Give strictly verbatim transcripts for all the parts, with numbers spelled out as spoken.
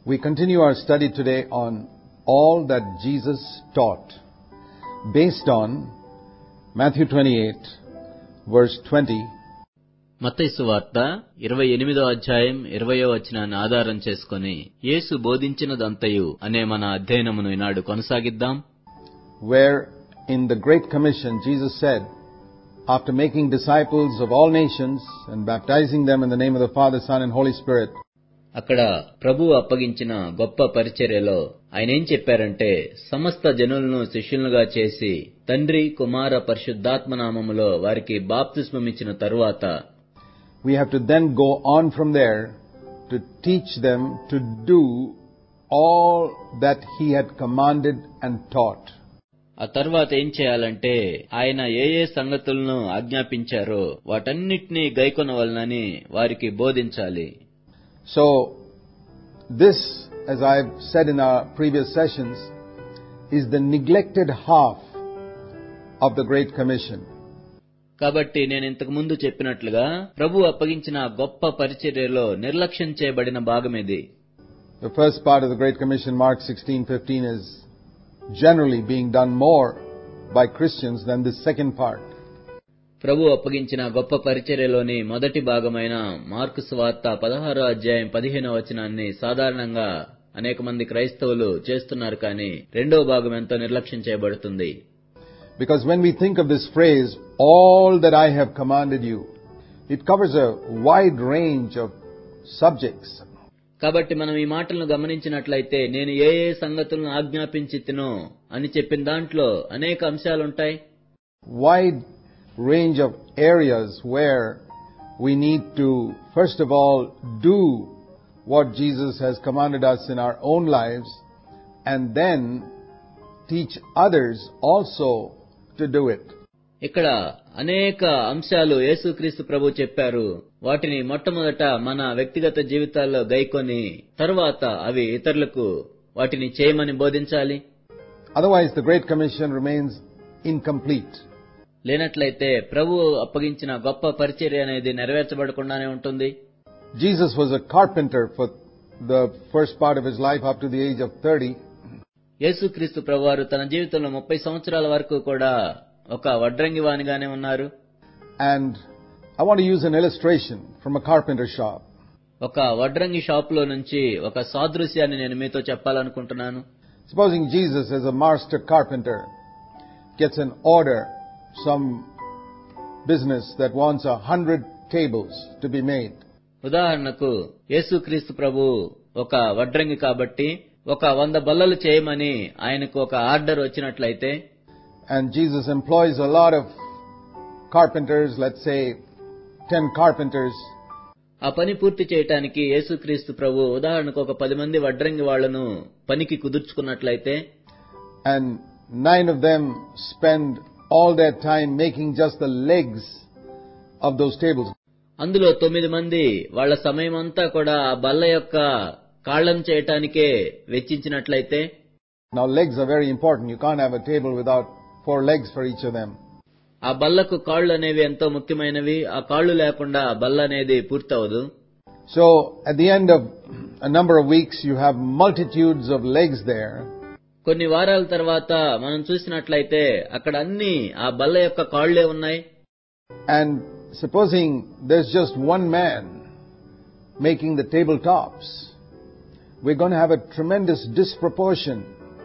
We continue our study today on all that Jesus taught, based on Matthew twenty-eight, verse twenty. మత్తయి సువార్త ఇరవై ఎనిమిదో అధ్యాయం ఇరవయో వచనాన్ని ఆధారం చేసుకొని యేసు బోధించినదంతయు అనే మన అధ్యయనమును ఈనాడు కొనసాగిద్దాం. Where in the Great Commission Jesus said, after making disciples of all nations and baptizing them in the name of the Father, Son and Holy Spirit, అక్కడ ప్రభువు అప్పగించిన గొప్ప పరిచర్యలో ఆయన ఏం చెప్పారంటే, సమస్త జనులను శిష్యులుగా చేసి తండ్రి కుమార పరిశుద్ధాత్మ నామములో వారికి బాప్తిస్మమిచ్చిన తరువాత we have to then go on from there to teach them to do all that He had commanded and taught. ఆ తర్వాత ఏం చేయాలంటే, ఆయన ఏ ఏ సంగతులను ఆజ్ఞాపించారో వాటన్నిటినీ గైకొనవలనని వారికి బోధించాలి. So, this, as I've said in our previous sessions, is the neglected half of the Great Commission. కాబట్టి నేను ఇంతకు ముందు చెప్పినట్లుగా ప్రభు అప్పగించిన గొప్ప పరిచర్యలో నిర్లక్ష్యం చేయబడిన భాగం ఇది. The first part of the Great Commission, Mark sixteen fifteen, is generally being done more by Christians than the second part. ప్రభు అప్పగించిన గొప్ప పరిచర్యలోని మొదటి భాగమైన మార్కు సువార్త పదహారో అధ్యాయం పదిహేనో వచనాన్ని సాధారణంగా అనేక మంది క్రైస్తవులు చేస్తున్నారు, కానీ రెండో భాగం ఎంతో నిర్లక్ష్యం చేయబడుతుంది. Because when we think of this phrase, all that I have commanded you, it covers a wide range of subjects. కాబట్టి మనం ఈ మాటలను గమనించినట్లయితే, నేను ఏ ఏ సంగతులను ఆజ్ఞాపించితినో అని చెప్పిన దాంట్లో అనేక అంశాలుంటాయి. Wide range of areas where we need to, first of all, do what Jesus has commanded us in our own lives, and then teach others also to do it. ఇక్కడ అనేక అంశాలు యేసుక్రీస్తు ప్రభు చెప్పారు. వాటిని మొట్టమొదట మన వ్యక్తిగత జీవితాల్లో గైకొని తర్వాత అవి ఇతరులకు వాటిని చేయమని బోధించాలి. Otherwise the Great Commission remains incomplete. లేనట్లయితే ప్రభు అప్పగించిన గొప్ప పరిచర్య అనేది నెరవేర్చబడకుండానే ఉంటుంది. Jesus was a carpenter for the first part of his life up to the age of thirty. యేసుక్రీస్తు ప్రభువారు తన జీవితంలో ముప్పై సంవత్సరాల వరకు కూడా ఒక వడ్రంగి వానిగానే ఉన్నారు. And I want to use an illustration from a carpenter shop. ఒక వడ్రంగి షాప్ లో నుంచి ఒక సాదృశ్యాన్ని నేను మీతో చెప్పాలనుకుంటున్నాను. Supposing Jesus, as a master carpenter, gets an order, some business that wants a hundred tables to be made. ఉదాహరణకు యేసుక్రీస్తు ప్రభు ఒక వడ్రంగి కాబట్టి ఒక వంద బల్లలు చేయమని ఆయనకు ఒక ఆర్డర్ వచ్చినట్లయితే, and Jesus employs a lot of carpenters, let's say ten carpenters. ఆ పని పూర్తి చేయడానికి యేసుక్రీస్తు ప్రభు ఉదాహరణకు ఒక పది మంది వడ్రంగి వాళ్లను పనికి కుదుర్చుకున్నట్లయితే, and nine of them spend all their time making just the legs of those tables. అందులో తొమ్మిది మంది వాళ్ళ సమయం అంతా కూడా ఆ బల్ల యొక్క కాళ్లను చేయటానికే వెచ్చించినట్లయితే, now legs are very important. You can't have a table without four legs for each of them. ఆ బల్లకు కాళ్ళు అనేవి ఎంతో ముఖ్యమైనవి. ఆ కాళ్ళు లేకుండా ఆ బల్ల అనేది పూర్తవదు. So at the end of a number of weeks you have multitudes of legs there. కొన్ని వారాల తర్వాత మనం చూసినట్లయితే అక్కడ అన్ని ఆ బల్ల యొక్క కాళ్లే ఉన్నాయి. And supposing there's just one man making the tabletops, we're going to have a tremendous disproportion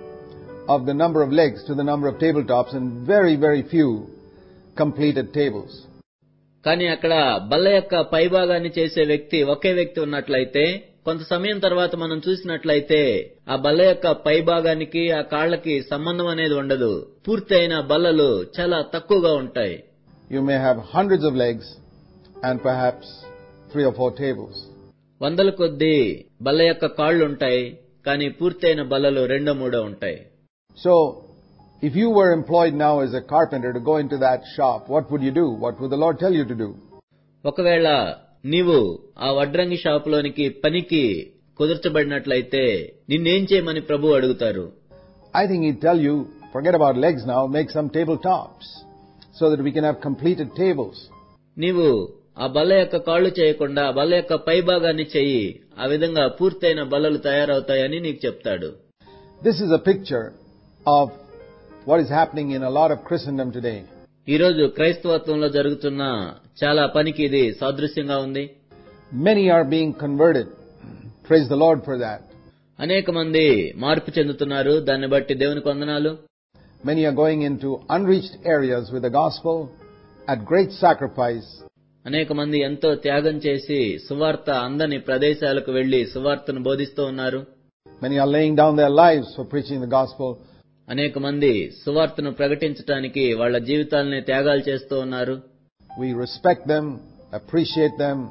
of the number of legs to the number of tabletops and very, very few completed tables. కానీ అక్కడ బల్ల యొక్క పైభాగాన్ని చేసే వ్యక్తి ఒకే వ్యక్తి ఉన్నట్లయితే, కొంత సమయం తర్వాత మనం చూసినట్లయితే ఆ బల్ల యొక్క పైభాగానికి ఆ కాళ్లకి సంబంధం అనేది ఉండదు. పూర్తయిన బల్లలు చాలా తక్కువగా ఉంటాయి. You may have hundreds of legs and perhaps three or four tables. వందల కొద్దీ బల్ల యొక్క కాళ్లు ఉంటాయి, కానీ పూర్తయిన బల్లలు రెండో మూడో ఉంటాయి. So, if you were employed now as a carpenter to go into that shop, what would you do? What would the Lord tell you to do? ఒకవేళ నీవు ఆ వడ్రంగి షాపులోనికి పనికి కుదుర్చబడినట్లయితే నిన్నేం చేయమని ప్రభు అడుగుతారు? I think he'd tell you, forget about legs now, make some tabletops so that we can have completed tables. నీవు ఆ బల్ల యొక్క కాళ్లు చేయకుండా ఆ బల్ల యొక్క పై భాగాన్ని చెయ్యి, ఆ విధంగా పూర్తయిన బల్లలు తయారవుతాయని నీకు చెప్తాడు. This is a picture of what is happening in a lot of Christendom today. ఈ రోజు క్రైస్తవత్వంలో జరుగుతున్న చాలా పనికి ఇది సాదృశ్యంగా ఉంది. Many are being converted. Praise the Lord for that. అనేక మంది మార్పు చెందుతున్నారు, దాన్ని బట్టి దేవునికి వందనాలు. Many are going into unreached areas with the gospel at great sacrifice. అనేక మంది ఎంతో త్యాగం చేసి సువార్త అందని ప్రదేశాలకు వెళ్లి సువార్తను బోధిస్తూ ఉన్నారు. Many are laying down their lives for preaching the gospel. అనేక మంది సువార్తను ప్రకటించడానికి వాళ్ళ జీవితాలని త్యాగాలు చేస్తూ ఉన్నారు. We respect them, appreciate them,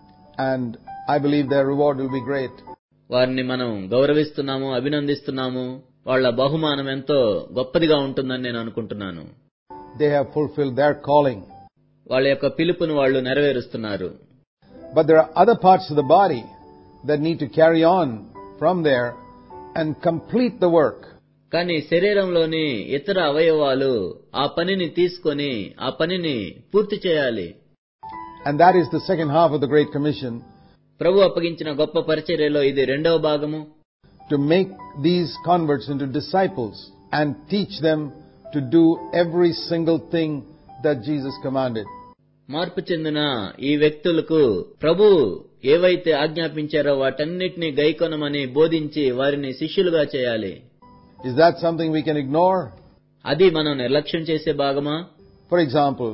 and I believe their reward will be great. వారిని మనం గౌరవిస్తున్నాము, అభినందిస్తున్నాము. వాళ్ళ బహుమానం ఎంతో గొప్పదిగా ఉంటుందని నేను అనుకుంటున్నాను. They have fulfilled their calling. వాళ్ళ యొక్క పిలుపును వాళ్ళు నెరవేరుస్తున్నారు. But there are other parts of the body that need to carry on from there and complete the work. కానీ శరీరంలోని ఇతర అవయవాలు ఆ పనిని తీసుకొని ఆ పనిని పూర్తి చేయాలి. And that is the second half of the Great Commission. ప్రభు అప్పగించిన గొప్ప పరిచర్యలో ఇది రెండవ భాగము. To make these converts into disciples and teach them to do every single thing that Jesus commanded. మార్పు చెందిన ఈ వ్యక్తులకు ప్రభు ఏవైతే ఆజ్ఞాపించారో వాటన్నిటిని గైకొనమని బోధించి వారిని శిష్యులుగా చేయాలి. Is that something we can ignore? అది మనం నిర్లక్ష్యం చేసే భాగమా? For example,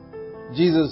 Jesus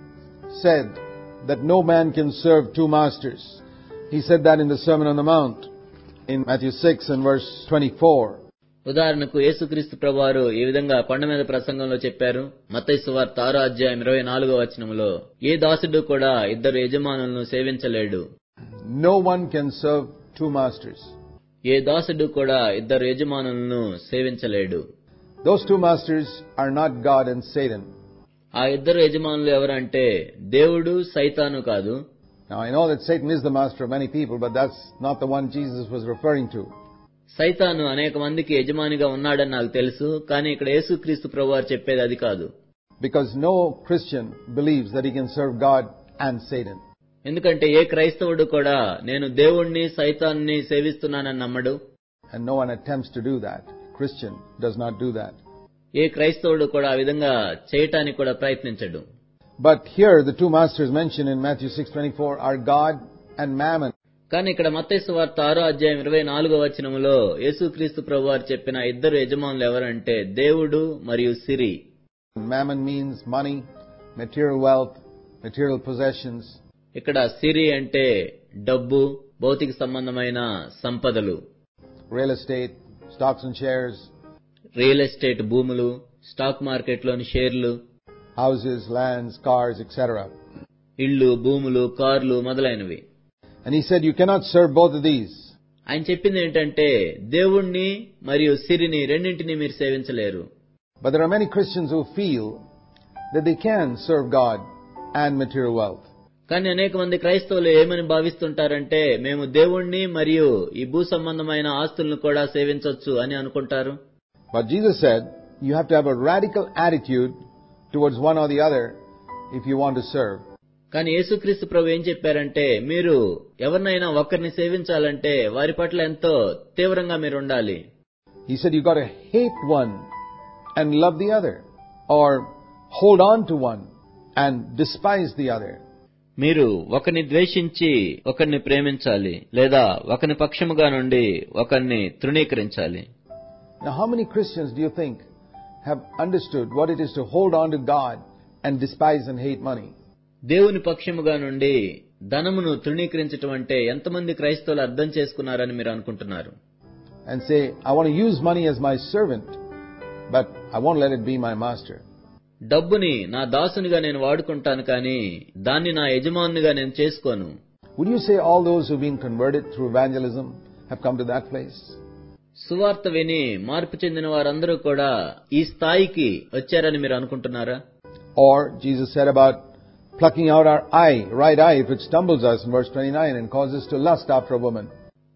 said that no man can serve two masters. He said that in the Sermon on the Mount in Matthew six and verse twenty-four. ఉదాహరణకు యేసుక్రీస్తు ప్రభువారు ఈ విధంగా కొండ మీద ప్రసంగంలో చెప్పారు. మత్తయి సువార్త ఆరో అధ్యాయం ఇరవై నాలుగో వచనంలో, ఏ దాసుడు కూడా ఇద్దరు యజమానులను సేవించలేడు. No one can serve two masters. ఏ దాసుడు కూడా ఇద్దరు యజమానులను సేవించలేడు. Those two masters are not God and Satan. ఆ ఇద్దరు యజమానులు ఎవరంటే దేవుడు సైతాను కాదు. Now I know that Satan is the master of many people, but that's not the one Jesus was referring to. సైతాను అనేక మందికి యజమానిగా ఉన్నాడని నాకు తెలుసు, కానీ ఇక్కడ యేసుక్రీస్తు ప్రభువారు చెప్పేది అది కాదు. Because no Christian believes that he can serve God and Satan. ఎందుకంటే ఏ క్రైస్తవుడు కూడా నేను దేవుణ్ణి సైతాన్ని సేవిస్తున్నానని నమ్మడు. And no one attempts to do that. Christian does not do that. ఏ క్రైస్తవుడు కూడా ఆ విధంగా చేయటానికి కూడా ప్రయత్నించడు. But here the two masters mentioned in Matthew six twenty-four are God and Mammon. కానీ ఇక్కడ మత్తయి సువార్త ఆరో అధ్యాయం ఇరవై నాలుగో వచనములో యేసుక్రీస్తు ప్రభువారు చెప్పిన ఇద్దరు యజమానులు ఎవరంటే దేవుడు మరియు సిరి. Mammon means money, material wealth, material possessions. ఇక్కడ సిరి అంటే డబ్బు, భౌతిక సంబంధమైన సంపదలు. Real estate, stocks and shares. Real estate భూములు, స్టాక్ మార్కెట్లోని షేర్లు, houses, lands, cars, et cetera. ఇళ్ళు, భూములు, కార్లు మొదలైనవి. And he said you cannot serve both of these. ఆయన చెప్పింది ఏంటంటే దేవుణ్ణి మరియు సిరిని రెండింటినీ మీరు సేవించలేరు. But there are many Christians who feel that they can serve God and material wealth. కానీ అనేక మంది క్రైస్తవులు ఏమని భావిస్తుంటారంటే మేము దేవుణ్ణి మరియు ఈ భూ సంబంధమైన ఆస్తులను కూడా సేవించొచ్చు అని అనుకుంటారు. But Jesus said you have to have a radical attitude towards one or the other if you want to serve. కానీ యేసుక్రీస్తు ప్రభు ఏం చెప్పారంటే మీరు ఎవరినైనా ఒకరిని సేవించాలంటే వారి పట్ల ఎంతో తీవ్రంగా మీరు ఉండాలి. He said you got to hate one and love the other, or hold on to one and despise the other. మీరు ఒకరిని ద్వేషించి ఒకరిని ప్రేమించాలి, లేదా ఒకని పక్షముగా నుండి ఒకరిని తృణీకరించాలి. Now how many Christians do you think have understood what it is to hold on to God and despise and hate money? దేవుని పక్షముగా నుండి ధనమును తృణీకరించటం అంటే ఎంతమంది క్రైస్తవులు అర్థం చేసుకున్నారని మీరు అనుకుంటున్నారు? And say I want to use money as my servant, but I won't let it be my master. డబ్బుని నా దాసునిగా నేను వాడుకుంటాను, కానీ దాన్ని నా యజమానునిగా నేను చేసుకోను. Would you say all those who've been converted through evangelism have come to that place? సువార్త విని మార్పు చెందిన వారందరూ కూడా ఈ స్థాయికి వచ్చారని మీరు అనుకుంటున్నారా? Or Jesus said about plucking out our eye, right eye, if it stumbles us in verse twenty-nine and causes us to lust after a woman.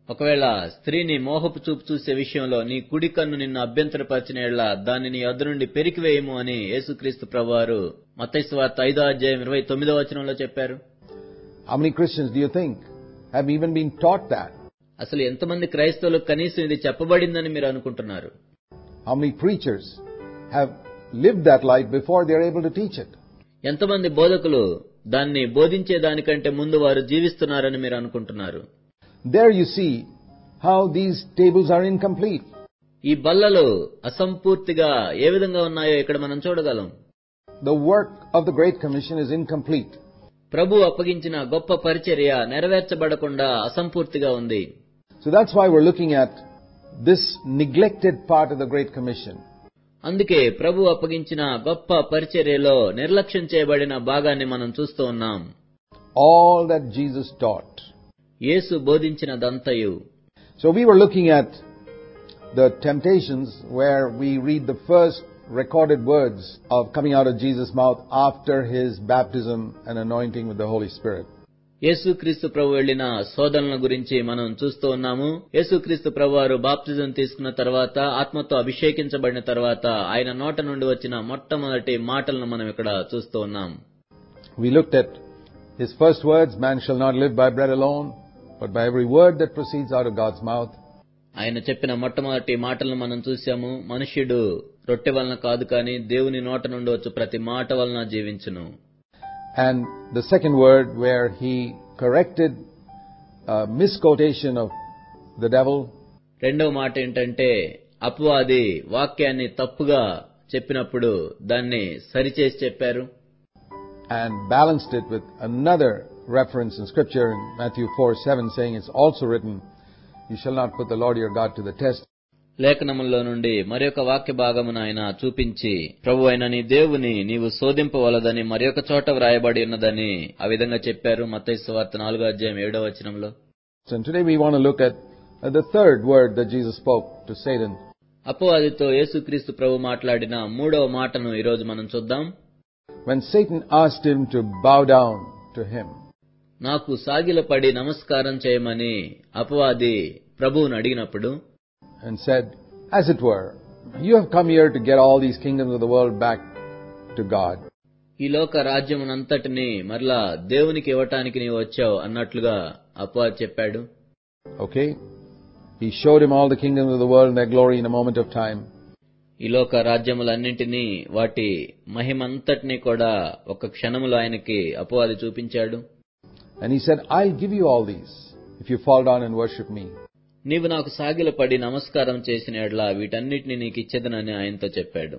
ఒకవేళ స్త్రీని మోహపు చూపు చూసే విషయంలో నీ కుడి కన్ను నిన్ను అభ్యంతరపరిచిన యెడల దానిని నీ యొద్ద నుండి పెరికివేయము అని యేసుక్రీస్తు ప్రభువారు మత్తయి సువార్త ఐదో అధ్యాయం ఇరవై తొమ్మిదో వచనంలో చెప్పారు. How many Christians do you think have even been taught that? అసలు ఎంతమంది క్రైస్తవులకు కనీసం ఇది చెప్పబడిందని మీరు అనుకుంటున్నారు? How many preachers have lived that life before they are able to teach it? ఎంతమంది బోధకులు దాన్ని బోధించే దానికంటే ముందు వారు జీవిస్తున్నారని మీరు అనుకుంటున్నారు? There you see how these tables are incomplete. ఈ బల్లలు అసంపూర్తిగా ఏ విధంగా ఉన్నాయో ఇక్కడ మనం చూడగలం. The work of the Great Commission is incomplete. ప్రభు అప్పగించిన గొప్ప పరిచర్య నెరవేర్చబడకుండా అసంపూర్తిగా ఉంది. So that's why we're looking at this neglected part of the Great Commission. అందుకే ప్రభు అప్పగించిన గొప్ప పరిచర్యలో నిర్లక్ష్యం చేయబడిన భాగాన్ని మనం చూస్తూ ఉన్నాం. All that Jesus taught. Yesu బోధించినదంతయు. So we were looking at the temptations where we read the first recorded words of coming out of Jesus' mouth after his baptism and anointing with the Holy Spirit. యేసుక్రీస్తు ప్రభు వెళ్లిన శోధనల గురించి మనం చూస్తూ ఉన్నాము. యేసుక్రీస్తు ప్రభువారు బాప్తిజం తీసుకున్న తర్వాత ఆత్మతో అభిషేకించబడిన తర్వాత ఆయన నోట నుండి వచ్చిన మొట్టమొదటి మాటలను మనం ఇక్కడ చూస్తూ ఉన్నాం. We looked at his first words, man shall not live by bread alone, but by every word that proceeds out of God's mouth. ఆయన చెప్పిన మొట్టమొదటి మాటలను మనం చూశాము. మనుష్యుడు రొట్టె వలన కాదు కానీ దేవుని నోట నుండి వచ్చు ప్రతి మాట వలన జీవించును. And the second word where he corrected uh, misquotation of the devil. రెండవ మాట ఏంటంటే అపవాది వాక్యాన్ని తప్పుగా చెప్పినప్పుడు దాన్ని సరిచేసి చెప్పారు. And balanced it with another reference in Scripture in Matthew four seven saying it's also written, you shall not put the Lord your God to the test. లేఖనముల్లో నుండి మరొక వాక్య భాగమును ఆయన చూపించి ప్రభు అయిన నీ దేవుని నీవు శోధింపవలదని మరొక చోట వ్రాయబడి ఉన్నదని ఆ విధంగా చెప్పారు. మత్తయి సువార్త నాలుగో అధ్యాయం ఏడో వచనంలో. So today we want to look at the third word that Jesus spoke to Satan. అపవాదితో యేసుక్రీస్తు ప్రభు మాట్లాడిన మూడవ మాటను ఈ రోజు మనం చూద్దాం. When Satan asked him to bow down to him. నాకు సాగిలపడి నమస్కారం చేయమని అపవాది ప్రభువును అడిగినప్పుడు and said, as it were, you have come here to get all these kingdoms of the world back to God. ఈ లోక రాజ్యమునంతటిని మరలా దేవునికి ఇవ్వటానికి నీవు వచ్చావు అన్నట్లుగా అపవాది చెప్పాడు. Okay? He showed him all the kingdoms of the world and their glory in a moment of time. ఈ లోక రాజ్యములన్నింటినీ వాటి మహిమంతటినీ కూడా ఒక క్షణములో ఆయనకి అపవాది చూపించాడు. And he said, I'll give you all these if you fall down and worship me. నీవు నాకు సాగిలపడి నమస్కారం చేసిన యెడల వీటన్నిటిని నీకు ఇచ్చేదనని ఆయనతో చెప్పాడు.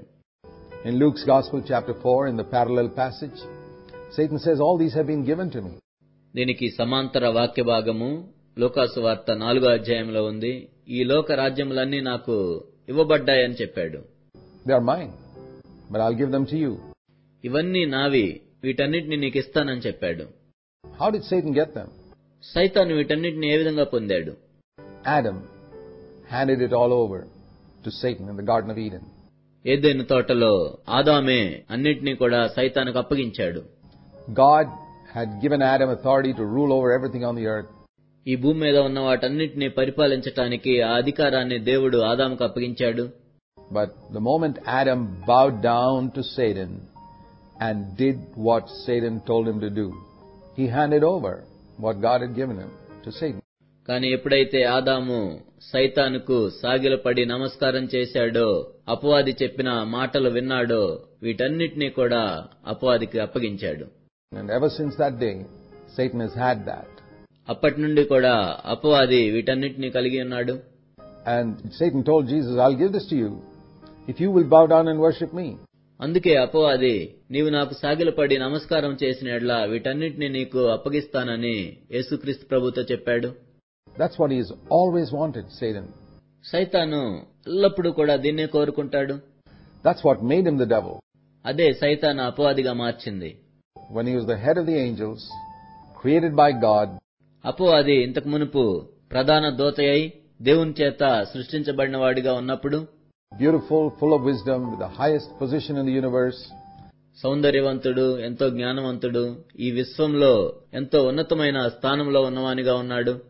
In Luke's Gospel chapter four in the parallel passage, Satan says all these have been given to me. దీనికి సమాంతర వాక్య భాగము లూకాసు వార్త నాలుగో అధ్యాయంలో ఉంది. ఈ లోక రాజ్యములన్నీ నాకు ఇవ్వబడ్డాయని చెప్పాడు. They are mine, but I'll give them to you. ఇవన్నీ నావి, వీటన్నిటిని నీకు ఇస్తానని చెప్పాడు. How did Satan get them? సైతాను వీటన్నిటిని ఏ విధంగా పొందాడు? Adam handed it all over to Satan in the Garden of Eden. ఏదెను తోటలో ఆదామే అన్నిటినీ కూడా సైతానుకు అప్పగించాడు. God had given Adam authority to rule over everything on the earth. ఈ భూమి మీద ఉన్న వాటన్నిటిని పరిపాలించటానికి ఆ అధికారాన్ని దేవుడు ఆదాముకు అప్పగించాడు. But the moment Adam bowed down to Satan and did what Satan told him to do, he handed over what God had given him to Satan. కానీ ఎప్పుడైతే ఆదాము సైతానుకు సాగిలపడి నమస్కారం చేశాడో, అపవాది చెప్పిన మాటలు విన్నాడో, వీటన్నిటినీ కూడా అపవాదికి అప్పగించాడు. And ever since that day, Satan has had that. అప్పటి నుండి కూడా అపవాది వీటన్నిటినీ కలిగి ఉన్నాడు. And Satan told Jesus, I'll give this to you if you will bow down and worship me. అందుకే అపవాది నీవు నాకు సాగిలపడి నమస్కారం చేసిన యెడల వీటన్నిటిని నీకు అప్పగిస్తానని యేసుక్రీస్తు ప్రభుతో చెప్పాడు. That's what he has always wanted, Satan. సైతాను ఎల్లప్పుడూ కూడా దీన్నే కోరుకుంటాడు. That's what made him the devil. అదే సైతాను అపవాదిగా మార్చింది. When he was the head of the angels, created by God, అపవాది ఇంతకు మునుపు ప్రధాన దూతయై దేవుని చేత సృష్టించబడిన వాడిగా ఉన్నప్పుడు, beautiful, full of wisdom, with the highest position in the universe, సౌందర్యవంతుడు, ఎంతో జ్ఞానవంతుడు, ఈ విశ్వంలో ఎంతో ఉన్నతమైన స్థానంలో ఉన్నవానిగా ఉన్నాడు.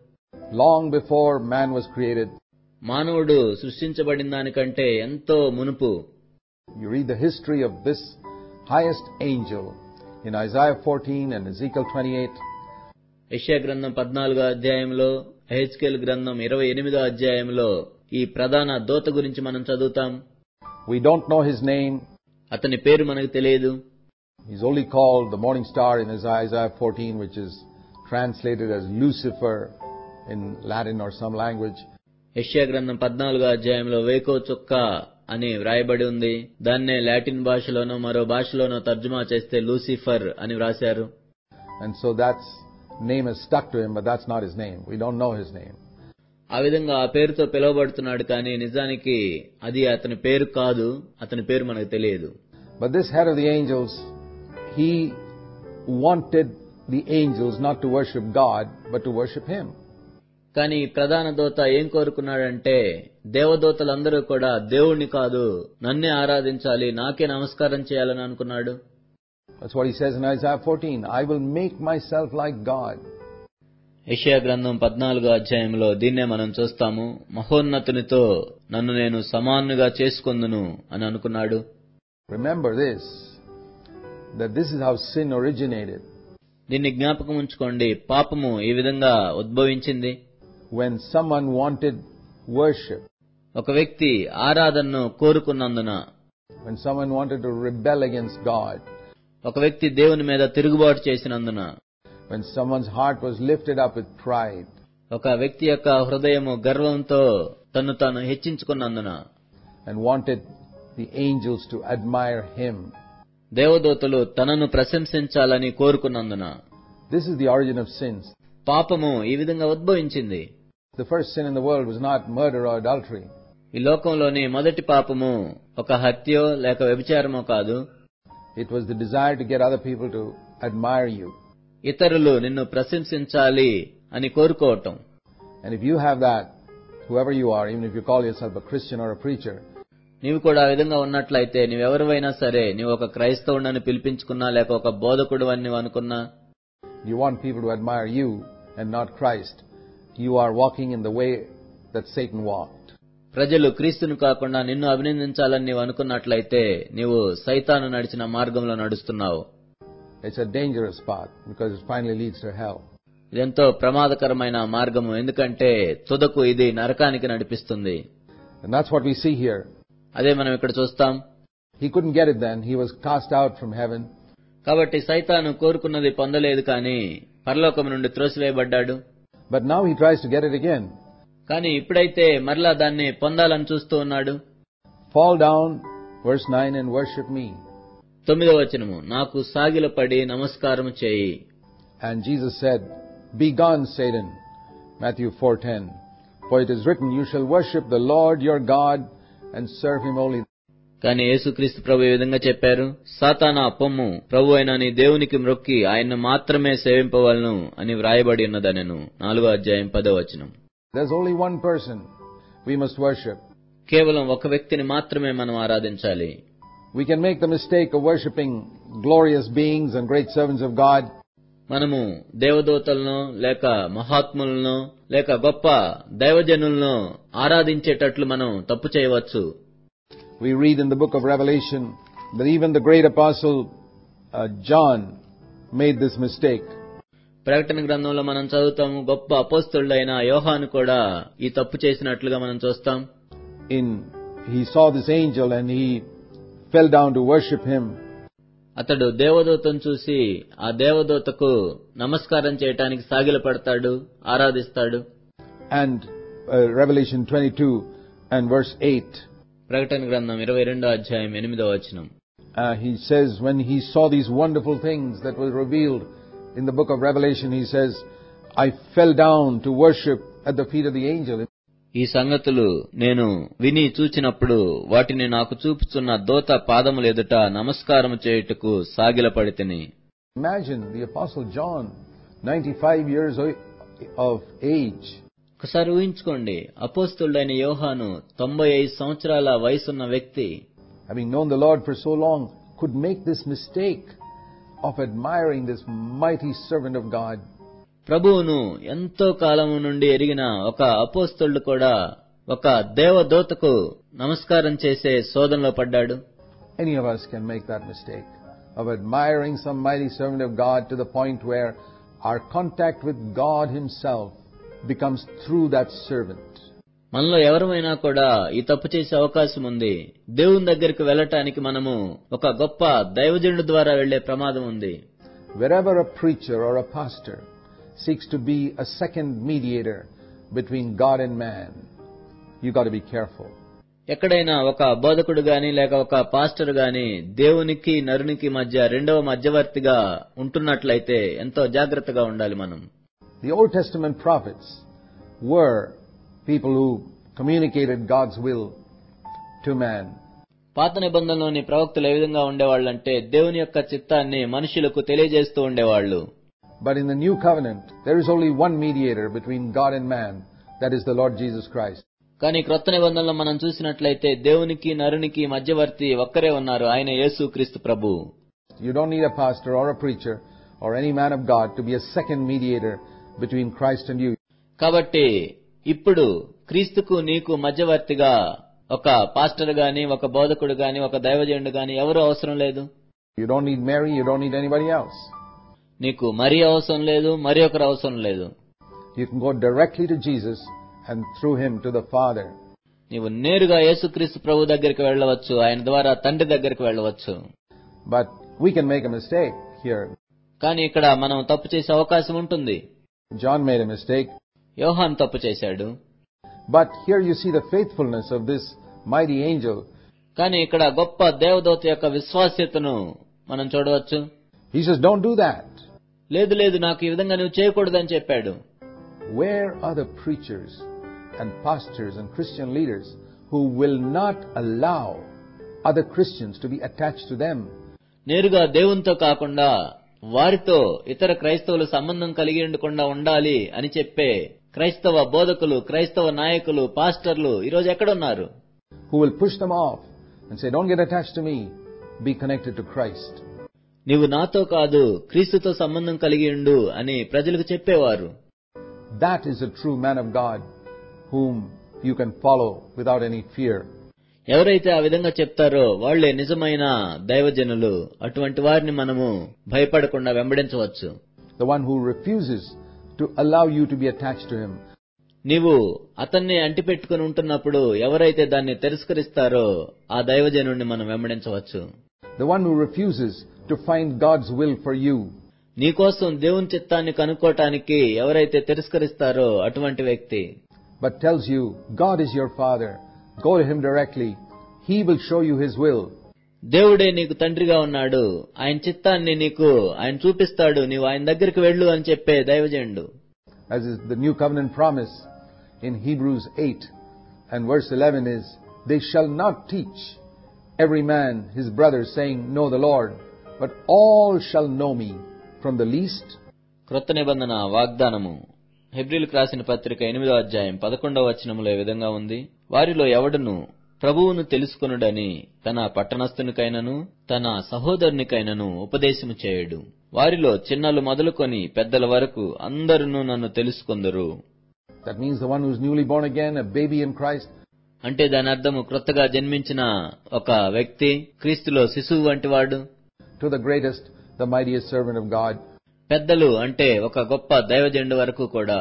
long before man was created. మానవుడు సృష్టించబడిన దానికంటే ఎంతో మునుపు. You read the history of this highest angel in Isaiah fourteen and Ezekiel twenty-eight. యెషయా గ్రంథం పద్నాలుగో అధ్యాయంలో, ఎహెజ్కేలు గ్రంథం ఇరవై ఎనిమిదో అధ్యాయంలో ఈ ప్రధాన దూత గురించి మనం చదువుతాం. We don't know his name. అతని పేరు మనకు తెలియదు. He's only called the morning star in Isaiah fourteen, which is translated as Lucifer in Latin or some language. యెషయా గ్రంథం పద్నాలుగో అధ్యాయంలో వేకో చుక్క అని వ్రాయబడి ఉంది. దాన్నే లాటిన్ భాషలోనో మరో భాషలోనో తర్జుమా చేస్తే లూసిఫర్ అని వ్రాశారు. And so that's name is stuck to him, but that's not his name. We don't know his name. ఆ విధంగా ఆ పేరుతో పిలువబడుతున్నాడు, కానీ నిజానికి అది అతని పేరు కాదు. అతని పేరు మనకు తెలియదు. But this head of the angels, he wanted the angels not to worship God, but to worship him. కానీ ప్రధాన దూత ఏం కోరుకున్నాడంటే, దేవదూతలందరూ కూడా దేవుణ్ణి కాదు, నన్నే ఆరాధించాలి, నాకే నమస్కారం చేయాలని అనుకున్నాడు. That's what he says in Isaiah fourteen. I will make myself like God. యెషయా గ్రంథం పద్నాలుగో అధ్యాయంలో దీన్నే మనం చూస్తాము. మహోన్నతునితో నన్ను నేను సమానుగా చేసుకొందును అని అనుకున్నాడు. Remember this, that this is how sin originated. దీన్ని జ్ఞాపకం ఉంచుకోండి, పాపము ఈ విధంగా ఉద్భవించింది. When someone wanted worship, ఒక వ్యక్తి ఆరాధనను కోరుకున్నందున, when someone wanted to rebel against God, ఒక వ్యక్తి దేవుని మీద తిరుగుబాటు చేసినందున, when someone's heart was lifted up with pride, ఒక వ్యక్తి యొక్క హృదయము గర్వంతో తను తాను హెచ్చించుకున్నందున, and wanted the angels to admire him, దేవదూతలు తనను ప్రశంసించాలని కోరుకున్నందున. this is the origin of sins. పాపము ఈ విధంగా ఉద్భవించింది. The first sin in the world was not murder or adultery. ఈ లోకంలోని మొదటి పాపము ఒక హత్యో లేక వ్యభిచారమో కాదు. It was the desire to get other people to admire you. ఇతరులు నిన్ను ప్రశంసించాలి అని కోరుకోవటం. And if you have that, whoever you are, even if you call yourself a Christian or a preacher, నీవు కూడా ఆ విధంగా ఉన్నట్లయితే, నీవెవరివైనా సరే, నీవు ఒక క్రైస్తవుడని పిలిపించుకున్నా లేక ఒక బోధకుడు అని నీవు అనుకున్నా, you want people to admire you and not Christ, you are walking in the way that Satan walked. ప్రజలు క్రీస్తును కాకుండా నిన్ను అభినందించాలని నీవు అనుకున్నట్లయితే, నీవు సైతాను నడిచిన మార్గంలో నడుస్తున్నావు. It's a dangerous path because it finally leads to hell. ఇదెంతో ప్రమాదకరమైన మార్గము, ఎందుకంటే తుదకు ఇది నరకానికి నడిపిస్తుంది. And that's what we see here. అదే మనం ఇక్కడ చూస్తాం. He couldn't get it then. He was cast out from heaven. కాబట్టి సైతాను కోరుకున్నది పొందలేదు, కానీ పరలోకం నుండి త్రోసివేయబడ్డాడు. But now he tries to get it again. కానీ ఇప్పుడైతే మరలా దాన్ని పొందాలని చూస్తూ ఉన్నాడు. Fall down, verse nine, and worship me. తొమ్మిదవ వచనము, నాకు సాగిలపడి నమస్కారము చేయి. And Jesus said, Be gone, Satan. Matthew four ten. For it is written, You shall worship the Lord your God and serve him only. కానీ యేసుక్రీస్తు ప్రభు ఈ విధంగా చెప్పారు, సాతానా పొమ్ము, ప్రభు అయిన నీ దేవునికి మ్రొక్కి ఆయన్ను మాత్రమే సేవింపవలను అని వ్రాయబడి ఉన్నదనెను. నాలుగో అధ్యాయం పదో వచనం. There's only one person we must worship. కేవలం ఒక వ్యక్తిని మాత్రమే మనం ఆరాధించాలి. We can make the mistake of worshipping glorious beings and great servants of God. మనము దేవదూతలను లేక మహాత్ములను లేక గొప్ప దైవజనులను ఆరాధించేటట్లు మనం తప్పు చేయవచ్చు. We read in the book of Revelation that even the great apostle uh, John made this mistake. ప్రకటన గ్రంథంలో మనం చదువుతాము, గొప్ప అపోస్తలుడైన యోహాను కూడా ఈ తప్పు చేసినట్లుగా మనం చూస్తాం. In he saw this angel and he fell down to worship him. అతడు దేవదూతను చూసి ఆ దేవదూతకు నమస్కారం చేయడానికి సాగిలపడతాడు, ఆరాధిస్తాడు. And uh, Revelation twenty-two and verse eight. ప్రకటన గ్రంథం ఇరవై రెండో అధ్యాయం ఎనిమిదో వచనం. Uh, he says when he saw these wonderful things that were revealed in the book of Revelation, he says, I fell down to worship at the feet of the angel. ఈ సంగతులు నేను విని చూచినప్పుడు వాటిని నాకు చూపుచున్న దూత పాదముల ఎదుట నమస్కారము చేయుటకు సాగిలపడితిని. Imagine the apostle John, ninety-five years of age. ఒకసారి ఊహించుకోండి, అపోస్తలుడైన యోహాను తొంభై ఐదు సంవత్సరాల వయసున్న వ్యక్తి, having known the Lord for so long, could make this mistake of admiring this mighty servant of God. ప్రభువును ఎంతో కాలము నుండి ఎరిగిన ఒక అపోస్తలుడు కూడా ఒక దేవదూతకు నమస్కారం చేసే శోధనలో పడ్డాడు. Any of us can make that mistake of admiring some mighty servant of God to the point where our contact with God Himself becomes through that servant. మనలో ఎవరమైనా కూడా ఈ తప్పు చేసే అవకాశం ఉంది. దేవుని దగ్గరికి వెళ్ళటానికి మనము ఒక గొప్ప దైవజనుడి ద్వారా వెళ్లే ప్రమాదం ఉంది. Wherever a preacher or a pastor seeks to be a second mediator between God and man, you got to be careful. ఎక్కడైనా ఒక బోధకుడు గాని లేక ఒక పాస్టర్ గాని దేవునికి నరునికి మధ్య రెండవ మధ్యవర్తిగా ఉంటున్నట్లయితే ఎంతో జాగ్రత్తగా ఉండాలి మనం. The Old Testament prophets were people who communicated God's will to man. పాత నిబంధనలోని ప్రవక్తలు ఏ విధంగా ఉండేవాళ్ళంటే దేవుని యొక్క చిత్తాన్ని మనుషులకు తెలియజేస్తూ ఉండేవాళ్ళు. But in the new covenant there is only one mediator between God and man, that is the Lord Jesus Christ. కానీ క్రొత్త నిబంధనలో మనం చూసినట్లయితే దేవునికి నరునికి మధ్యవర్తి ఒక్కరే ఉన్నారు, ఆయన యేసుక్రీస్తు ప్రభు. You don't need a pastor or a preacher or any man of God to be a second mediator between Christ and you. కాబట్టి ఇప్పుడు క్రీస్తుకు నీకు మధ్యవర్తిగా ఒక పాస్టర్ గాని ఒక బోధకుడు గాని ఒక దైవజనుడు గాని ఎవరు అవసరం లేదు. You don't need Mary, you don't need anybody else. నీకు మరి అవసరం లేదు, మరి ఒకరు అవసరం లేదు. You can go directly to Jesus and through him to the Father. నీవు నేరుగా యేసుక్రీస్తు ప్రభు దగ్గరికి వెళ్ళవచ్చు, ఆయన ద్వారా తండ్రి దగ్గరికి వెళ్ళవచ్చు. But we can make a mistake here. కానీ ఇక్కడ మనం తప్పు చేసే అవకాశం ఉంటుంది. John made a mistake. యోహాను తప్పు చేశాడు. But here you see the faithfulness of this mighty angel. కానీ ఇక్కడ గొప్ప దేవదూత యొక్క విశ్వాస్యతను మనం చూడవచ్చు. He says, don't do that. లేదు లేదు నాకు ఈ విధంగా నువ్వు చేయకూడదని చెప్పాడు. Where are the preachers and pastors and Christian leaders who will not allow other Christians to be attached to them? నేరుగా దేవునితో కాకుండా వారితో ఇతర క్రైస్తవులు సంబంధం కలిగి ఉండకుండా ఉండాలి అని చెప్పే క్రైస్తవ బోధకులు, క్రైస్తవ నాయకులు, పాస్టర్లు ఈరోజు ఎక్కడున్నారు? Who will push them off and say, don't get attached to me, be connected to Christ. నీవు నాతో కాదు క్రీస్తుతో సంబంధం కలిగి ఉండు అని ప్రజలకు చెప్పేవారు. That is a true man of God whom you can follow without any fear. ఎవరైతే ఆ విధంగా చెప్తారో వాళ్లే నిజమైన దైవజనులు. అటువంటి వారిని మనము భయపడకుండా వెంబడించవచ్చు. The one who refuses to allow you to be attached to him. నీవు అతన్ని అంటిపెట్టుకుని ఉంటున్నప్పుడు ఎవరైతే దాన్ని తిరస్కరిస్తారో ఆ దైవజనుడిని మనం వెంబడించవచ్చు. The one who refuses to find God's will for you. నీకోసం దేవుని చిత్తాన్ని కనుక్కోవటానికి ఎవరైతే తిరస్కరిస్తారో అటువంటి వ్యక్తి. But tells you, God is your Father. Go to him directly. He will show you his will. దేవుడే నీకు తండ్రిగా ఉన్నాడు, ఆయన చిత్తాన్ని నీకు ఆయన చూపిస్తాడు, నీవు ఆయన దగ్గరికి వెళ్ళు అని చెప్పే దైవజనుడు. As is the new covenant promise in Hebrews eight and verse eleven is, they shall not teach every man his brother saying, know the Lord, but all shall know me, from the least. క్రొత్త నిబంధన వాగ్దానము హెబ్రీయులకు రాసిన పత్రిక ఎనిమిదో అధ్యాయం పదకొండవ వచనములో ఈ విధంగా ఉంది. వారిలో ఎవడును ప్రభువును తెలుసుకొనుడని తన పట్టణస్థునికైనను తన సహోదరునికైనను ఉపదేశము చేయడు. వారిలో చిన్నలు మొదలుకొని పెద్దల వరకు అందరును నన్ను తెలుసుకొందురు. That means the one who is newly born again, a baby in Christ. అంటే దాని అర్థము క్రొత్తగా జన్మించిన ఒక వ్యక్తి, క్రీస్తులో శిశువు వంటివాడు. To the greatest, the mightiest servant of God. పెద్దలు అంటే ఒక గొప్ప దైవజనుడి వరకు కూడా.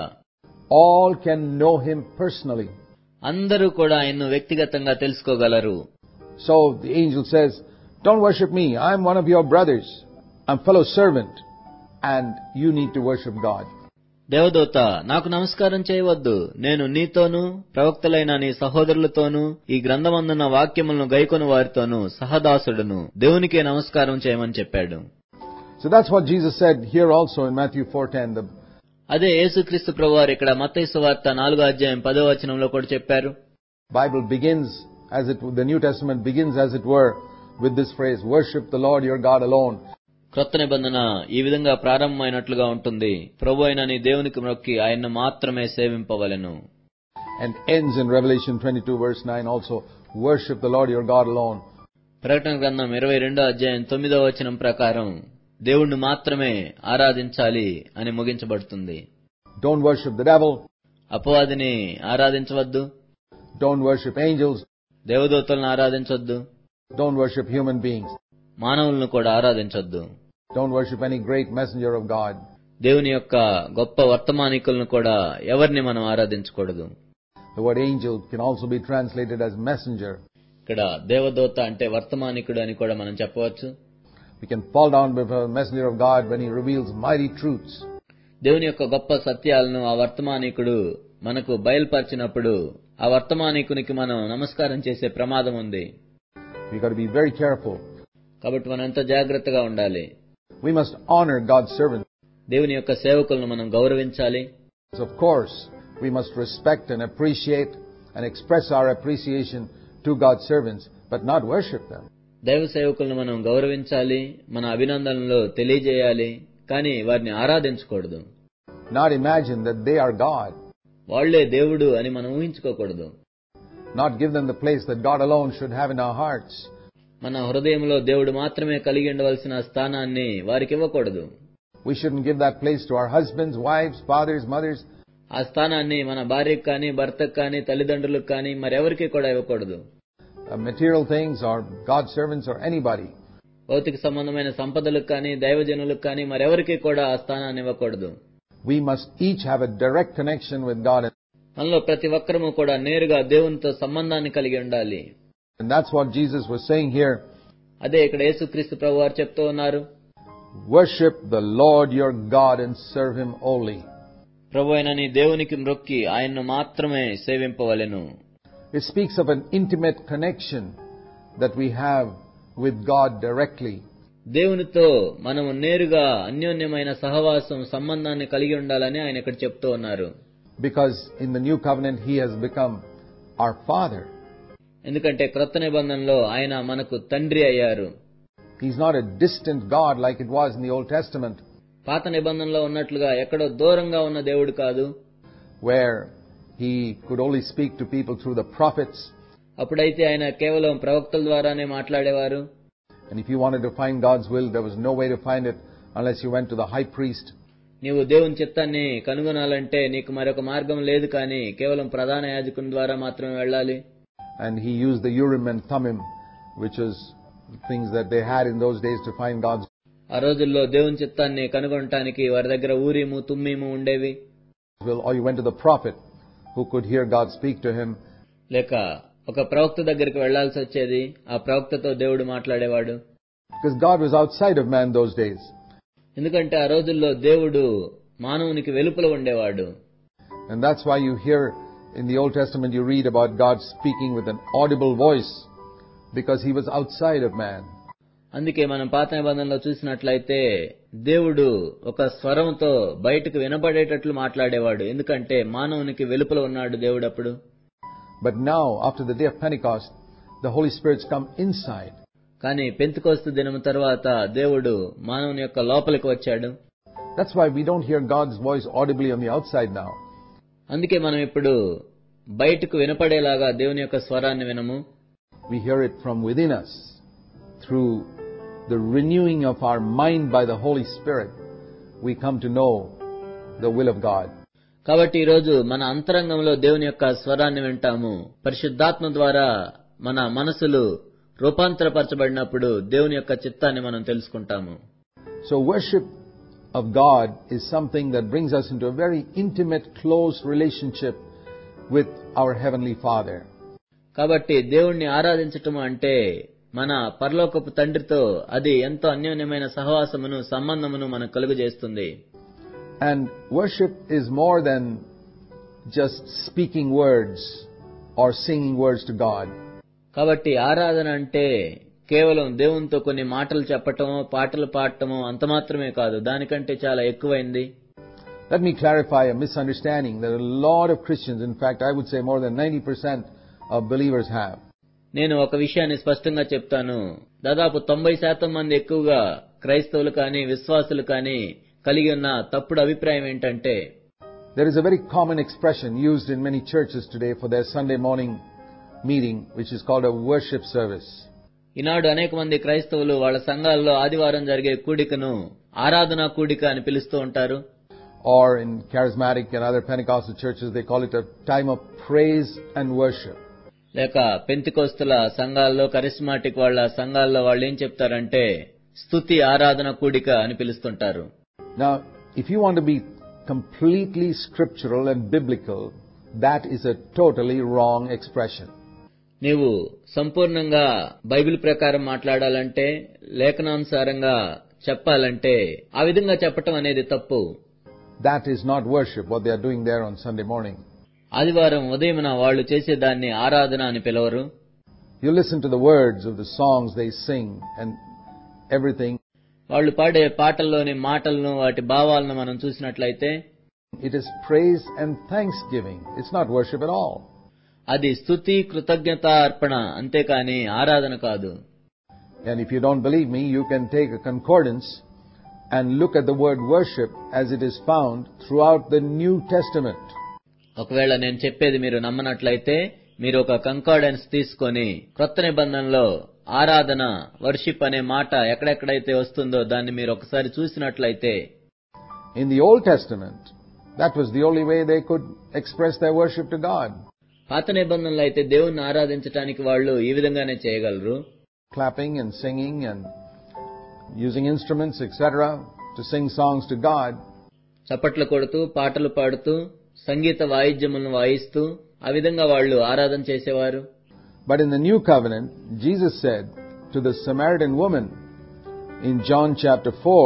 All can know him personally. అందరూ కూడా ఆయన్ను వ్యక్తిగతంగా తెలుసుకోగలరు. So the angel says, don't worship me. I'm one of your brothers. I'm fellow servant. And you need to worship God. దేవదూత నాకు నమస్కారం చేయవద్దు, నేను నీతోనూ ప్రవక్తలైన నీ సహోదరులతోనూ ఈ గ్రంథమందున్న వాక్యములను గైకొని వారితోనూ సహదాసుడును, దేవునికే నమస్కారం చేయమని చెప్పాడు. So that's what Jesus said here also in Matthew four ten. The అదే యేసుక్రీస్తు ప్రభువారు ఇక్కడ మత్తయి సువార్త నాలుగో అధ్యాయం పదో వచనంలో కూడా చెప్పారు. Bible begins as it the New Testament begins as it were with this phrase, worship the Lord your God alone. క్రొత్త నిబంధన ఈ విధంగా ప్రారంభమైనట్లుగా ఉంటుంది. ప్రభు అయిన నీ దేవునికి మొక్కి ఆయన్ను మాత్రమే సేవింపవలెను. And ends in Revelation twenty-two verse nine also, worship the Lord your God alone. ప్రకటన గ్రంథం ఇరవై రెండో అధ్యాయం తొమ్మిదో వచనం ప్రకారం దేవుణ్ణి మాత్రమే ఆరాధించాలి అని ముగించబడుతుంది. Don't worship the devil. అపవాదిని ఆరాధించవద్దు. Don't worship angels. దేవదూతలను ఆరాధించొద్దు. Don't worship human beings. మానవులను కూడా ఆరాధించొద్దు. Don't worship any great messenger of God. దేవుని యొక్క గొప్ప వర్తమానికులను కూడా ఎవరిని మనం ఆరాధించకూడదు. The word angel can also be translated as messenger. ఇక్కడ దేవదూత అంటే వర్తమానికుడు అని కూడా మనం చెప్పవచ్చు. We can fall down before the messenger of God when he reveals mighty truths. దేవుని యొక్క గొప్ప సత్యాలను ఆ వర్తమానికుడు మనకు బయలుపరిచినప్పుడు ఆ వర్తమానికునికి మనం నమస్కారం చేసే ప్రమాదం ఉంది. We got to be very careful. కాబట్టి మనం ఎంతో జాగ్రత్తగా ఉండాలి. We must honor God's servants. దేవుని యొక్క సేవకులను మనం గౌరవించాలి. Of course, we must respect and appreciate and express our appreciation to God's servants, but not worship them. దైవ సేవకులను మనం గౌరవించాలి, మన అభినందనలు తెలియజేయాలి, కానీ వారిని ఆరాధించకూడదు. Not imagine that they are God. వాళ్లే దేవుడు అని మనం ఊహించుకోకూడదు. Not give them the place that God alone should have in our hearts. మన హృదయంలో దేవుడు మాత్రమే కలిగి ఉండవలసిన స్థానాన్ని వారికి ఇవ్వకూడదు. We shouldn't give that place to our husbands, wives, fathers, mothers. ఆ స్థానాన్ని మన భార్యకు కానీ భర్తకు కానీ తల్లిదండ్రులకు కానీ మరెవరికి కూడా ఇవ్వకూడదు. Material things or God's servants or anybody. భౌతిక సంబంధమైన సంపదలకు కానీ దైవజనులకు కానీ మరెవరికి కూడా ఆ స్థానాన్ని ఇవ్వకూడదు. We must each have a direct connection with God. మనలో ప్రతి ఒక్కరము కూడా నేరుగా దేవునితో సంబంధాన్ని కలిగి ఉండాలి. And that's what Jesus was saying here. అదే ఇక్కడ యేసుక్రీస్తు ప్రభువారు చెప్తూ ఉన్నారు. Worship the Lord your God and serve him only. ప్రభువైన నీ దేవునికి మ్రొక్కి ఆయన్ను మాత్రమే సేవింపవలెను. It speaks of an intimate connection that we have with God directly. దేవునితో మనము నేరుగా అన్యోన్యమైన సహవాసం సంబంధాన్ని కలిగి ఉండాలని ఆయన ఇక్కడ చెప్తూ ఉన్నారు. Because in the new covenant he has become our father. ఎందుకంటే క్రొత్త నిబంధనలో ఆయన మనకు తండ్రి అయ్యారు. He's not a distant God like it was in the Old Testament. పాత నిబంధనలో ఉన్నట్లుగా ఎక్కడో దూరంగా ఉన్న దేవుడు కాదు. Where he could only speak to people through the prophets. అప్పుడైతే ఆయన కేవలం ప్రవక్తల ద్వారానే మాట్లాడేవారు. And if you wanted to find God's will, there was no way to find it unless you went to the high priest. నీవు దేవుని చిత్తాన్ని కనుగొనాలంటే నీకు మరొక మార్గం లేదు, కానీ కేవలం ప్రధాన యాజకుని ద్వారా మాత్రమే వెళ్ళాలి. And he used the Urim and Thummim, which is things that they had in those days to find God's ఆ రోజుల్లో దేవుని చిత్తాన్ని కనుగొనటానికి వారి దగ్గర ఊరిము తుమ్మిము ఉండేవి. will. Or you went to the prophet who could hear God speak to him. లేక ఒక ప్రవక్త దగ్గరికి వెళ్లాల్సి వచ్చేది. ఆ ప్రవక్తతో దేవుడు మాట్లాడేవాడు. Because God was outside of man those days. ఎందుకంటే ఆ రోజుల్లో దేవుడు మానవునికి వెలుపల ఉండేవాడు. And that's why you hear in the Old Testament you read about God speaking with an audible voice, because he was outside of man. అందుకే మనం పాత నిబంధనలో చూసినట్లయితే దేవుడు ఒక స్వరంతో బయటకు వినపడేటట్లు మాట్లాడేవాడు. ఎందుకంటే మానవునికి వెలుపల ఉన్నాడు దేవుడు అప్పుడు. But now, after the day of Pentecost, the Holy Spirit's come inside. కానీ పెంతెకొస్తు దినం తర్వాత దేవుడు మానవుని యొక్క లోపలికి వచ్చాడు. That's why we don't hear God's voice audibly on the outside now. అందుకే మనం ఇప్పుడు బయటకు వినపడేలాగా దేవుని యొక్క స్వరాన్ని వినము. We hear it from within us. Through the renewing of our mind by the Holy Spirit, we come to know the will of God. కాబట్టి ఈ రోజు మన అంతరంగంలో దేవుని యొక్క స్వరాన్ని వింటాము. పరిశుద్ధాత్మ ద్వారా మన మనసులు రూపాంతరపరచబడినప్పుడు దేవుని యొక్క చిత్తాన్ని మనం తెలుసుకుంటాము. So worship of God is something that brings us into a very intimate, close relationship with our Heavenly Father. కాబట్టి దేవుణ్ణి ఆరాధించటం అంటే మన పరలోకపు తండ్రితో అది ఎంతో అన్యోన్యమైన సహవాసమును సంబంధమును మనకు కలుగజేస్తుంది. And worship is more than just speaking words or singing words to God. కాబట్టి ఆరాధన అంటే కేవలం దేవునితో కొన్ని మాటలు చెప్పటమో పాటలు పాడటమో అంత మాత్రమే కాదు, దానికంటే చాలా ఎక్కువైంది. Let me clarify a misunderstanding that a lot of Christians, in fact I would say more than ninety percent of believers have. నేను ఒక విషయాన్ని స్పష్టంగా చెప్తాను. దాదాపు తొంభై శాతం మంది ఎక్కువగా క్రైస్తవులు కానీ విశ్వాసులు కానీ కలిగి ఉన్న తప్పుడు అభిప్రాయం ఏంటంటే, there is a very common expression used in many churches today for their Sunday morning meeting, which is called a worship service. ఈనాడు అనేక మంది క్రైస్తవులు వాళ్ళ సంఘాల్లో ఆదివారం జరిగే కూడికను ఆరాధనా కూడిక అని పిలుస్తూ ఉంటారు. or in charismatic and other Pentecostal churches, they call it a time of praise and worship. లేక పెంతికోస్తుల సంఘాల్లో, కరిస్మాటిక్ వాళ్ళ సంఘాల్లో వాళ్ళు ఏం చెప్తారంటే స్తుతి ఆరాధన కూడిక అని పిలుస్తుంటారు. Now, if you want to be completely scriptural and biblical, that is a totally wrong expression. నీవు సంపూర్ణంగా బైబిల్ ప్రకారం మాట్లాడాలంటే, లేఖనానుసారంగా చెప్పాలంటే ఆ విధంగా చెప్పటం అనేది తప్పు. That is not worship, what they are doing there on Sunday morning. ఆదివారం ఉదయమున వాళ్ళు చేసేదాన్ని ఆరాధన అని పిలవరు. You listen to the words of the songs they sing and everything. వాళ్ళు పాడే పాటల్లోని మాటలను, వాటి భావాలను మనం చూసినట్లయితే it is praise and thanksgiving. It's not worship at all. అది స్తుతి, కృతజ్ఞత అర్పణ, అంతేకాని ఆరాధన కాదు. And if you don't believe me, you can take a concordance and look at the word worship as it is found throughout the New Testament. ఒకవేళ నేను చెప్పేది మీరు నమ్మనట్లయితే మీరు ఒక కంకార్డెన్స్ తీసుకొని క్రొత్త నిబంధనలో ఆరాధన, వర్షిప్ అనే మాట ఎక్కడెక్కడైతే వస్తుందో దాన్ని మీరు ఒకసారి చూసినట్లయితే, in the Old Testament, that was the only way they could express their worship to God. పాత నిబంధనలో అయితే దేవుణ్ణి ఆరాధించడానికి వాళ్ళు ఈ విధంగానే చేయగలరు. Clapping and singing and using instruments, et cetera, to sing songs to God. చప్పట్లు కొడుతూ, పాటలు పాడుతూ, సంగీత వాయిద్యములను వాయిస్తూ ఆ విధంగా వాళ్ళు ఆరాధన చేసేవారు. But in the New Covenant, Jesus said to the Samaritan woman in John chapter four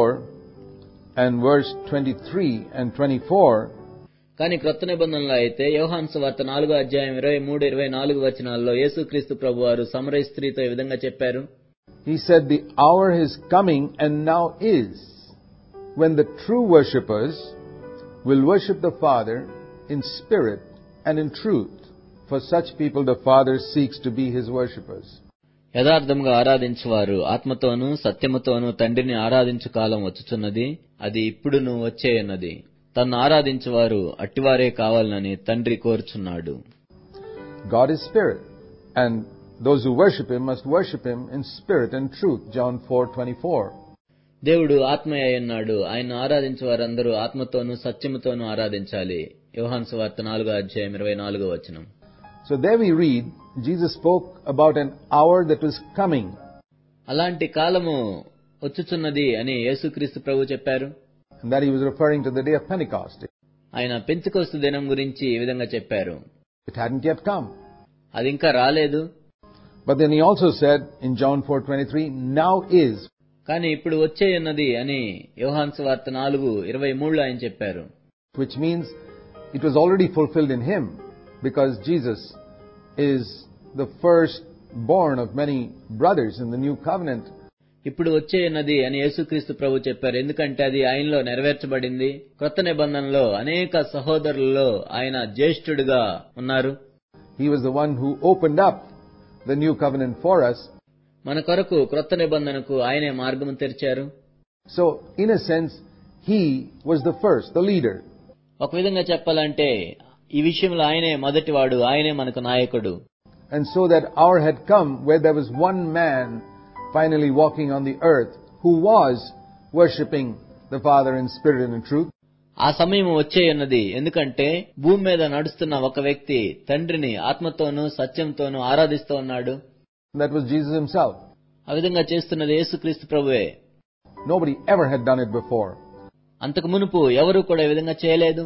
and verse twenty-three and twenty-four, కానీ క్రొత్త నిబంధనలో అయితే యోహాను సువార్త నాలుగో అధ్యాయం ఇరవై మూడు ఇరవై నాలుగు వచనాల్లో యేసుక్రీస్తు ప్రభువారు సమరయ స్త్రీతో ఈ విధంగా చెప్పారు. He said, "The hour is coming and now is, when the true worshippers will worship the Father in spirit and in truth. For such people the Father seeks to be his worshippers." యథార్థంగా ఆరాధించువారు ఆత్మతోనూ సత్యముతోనూ తండ్రిని ఆరాధించు కాలం వచ్చుచున్నది, అది ఇప్పుడును వచ్చేయున్నది. తన్ను ఆరాధించువారు అట్టివారే కావాలని తండ్రి కోరుచున్నాడు. God is spirit, and those who worship him must worship him in spirit and truth. John four twenty-four. దేవుడు ఆత్మయే ఉన్నాడు, ఆయన ఆరాధించే వారందరూ ఆత్మతోనూ సత్యముతోనూ ఆరాధించాలి. యోహాను సువార్త నాలుగో అధ్యాయం ఇరవై నాలుగో వచనం. So there we read, Jesus spoke about an hour that was coming. అలాంటి కాలము వచ్చుచున్నది అని యేసుక్రీస్తు ప్రభు చెప్పారు. And that he was referring to the day of Pentecost. ఆయన పెంతెకొస్తు దినం గురించి ఈ విధంగా చెప్పారు. It hadn't yet come. అది ఇంకా రాలేదు. But then he also said in John four twenty-three, now is. కానీ ఇప్పుడు వచ్చేయున్నది అని యోహాను సువార్త నాలుగు ఇరవై మూడులో ఆయన చెప్పారు. Which means it was already fulfilled in him, because Jesus is the first born of many brothers in the new covenant. ఇప్పుడు వచ్చేయున్నది అని యేసుక్రీస్తు ప్రభు చెప్పారు. ఎందుకంటే అది ఆయనలో నెరవేర్చబడింది. క్రొత్త నిబంధనలో అనేక సహోదరులలో ఆయన జ్యేష్ఠుడిగా ఉన్నారు. He was the one who opened up the new covenant for us. మన కొరకు క్రొత్త నిబంధనకు ఆయనే మార్గం తెరిచారు. So in a sense, he was the first, the leader. ఒక విధంగా చెప్పాలంటే ఈ విషయంలో ఆయనే మొదటివాడు, ఆయనే మనకు నాయకుడు. And so that hour had come where there was one man finally walking on the earth who was worshipping the Father in spirit and in truth. ఆ సమయం వచ్చేయున్నది, ఎందుకంటే భూమి మీద నడుస్తున్న ఒక వ్యక్తి తండ్రిని ఆత్మతోనూ సత్యంతోనూ ఆరాధిస్తూ ఉన్నాడు. That was Jesus himself. ఆ విధంగా చేస్తున్నది యేసుక్రీస్తు ప్రభువే. Nobody ever had done it before. అంతకు మునుపు ఎవరు కూడా ఈ విధంగా చేయలేదు.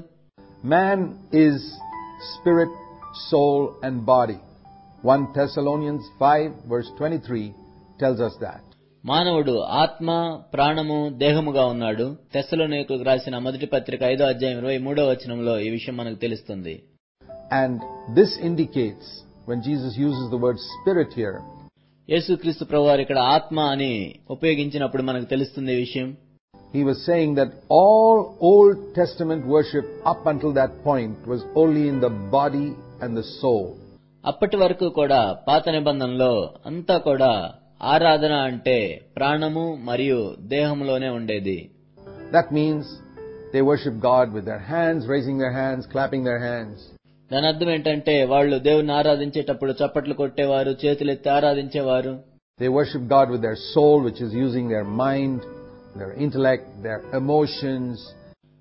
Man is spirit, soul and body. First Thessalonians five verse twenty-three tells us that. మానవుడు ఆత్మ, ప్రాణము, దేహముగా ఉన్నాడు. తెస్సలోనికీయులకు రాసిన మొదటి పత్రిక ఐదో అధ్యాయం ఇరవై మూడో వచనంలో ఈ విషయం మనకు తెలుస్తుంది. And this indicates, when Jesus uses the word spirit here, యేసుక్రీస్తు ప్రభువారు ఇక్కడ ఆత్మ అని ఉపయోగించినప్పుడు మనకు తెలుస్తుంది ఈ విషయం. he was saying that all Old Testament worship up until that point was only in the body and the soul. అప్పటి వరకు కూడా పాత నిబంధనలో అంతా కూడా ఆరాధన అంటే ప్రాణము మరియు దేహంలోనే ఉండేది. That means they worship God with their hands, raising their hands, clapping their hands. దాని అర్థం ఏంటంటే వాళ్ళు దేవుణ్ణి ఆరాధించేటప్పుడు చప్పట్లు కొట్టేవారు, చేతులెత్తి ఆరాధించేవారు. They worship God with their soul, which is using their mind, their intellect, their emotions.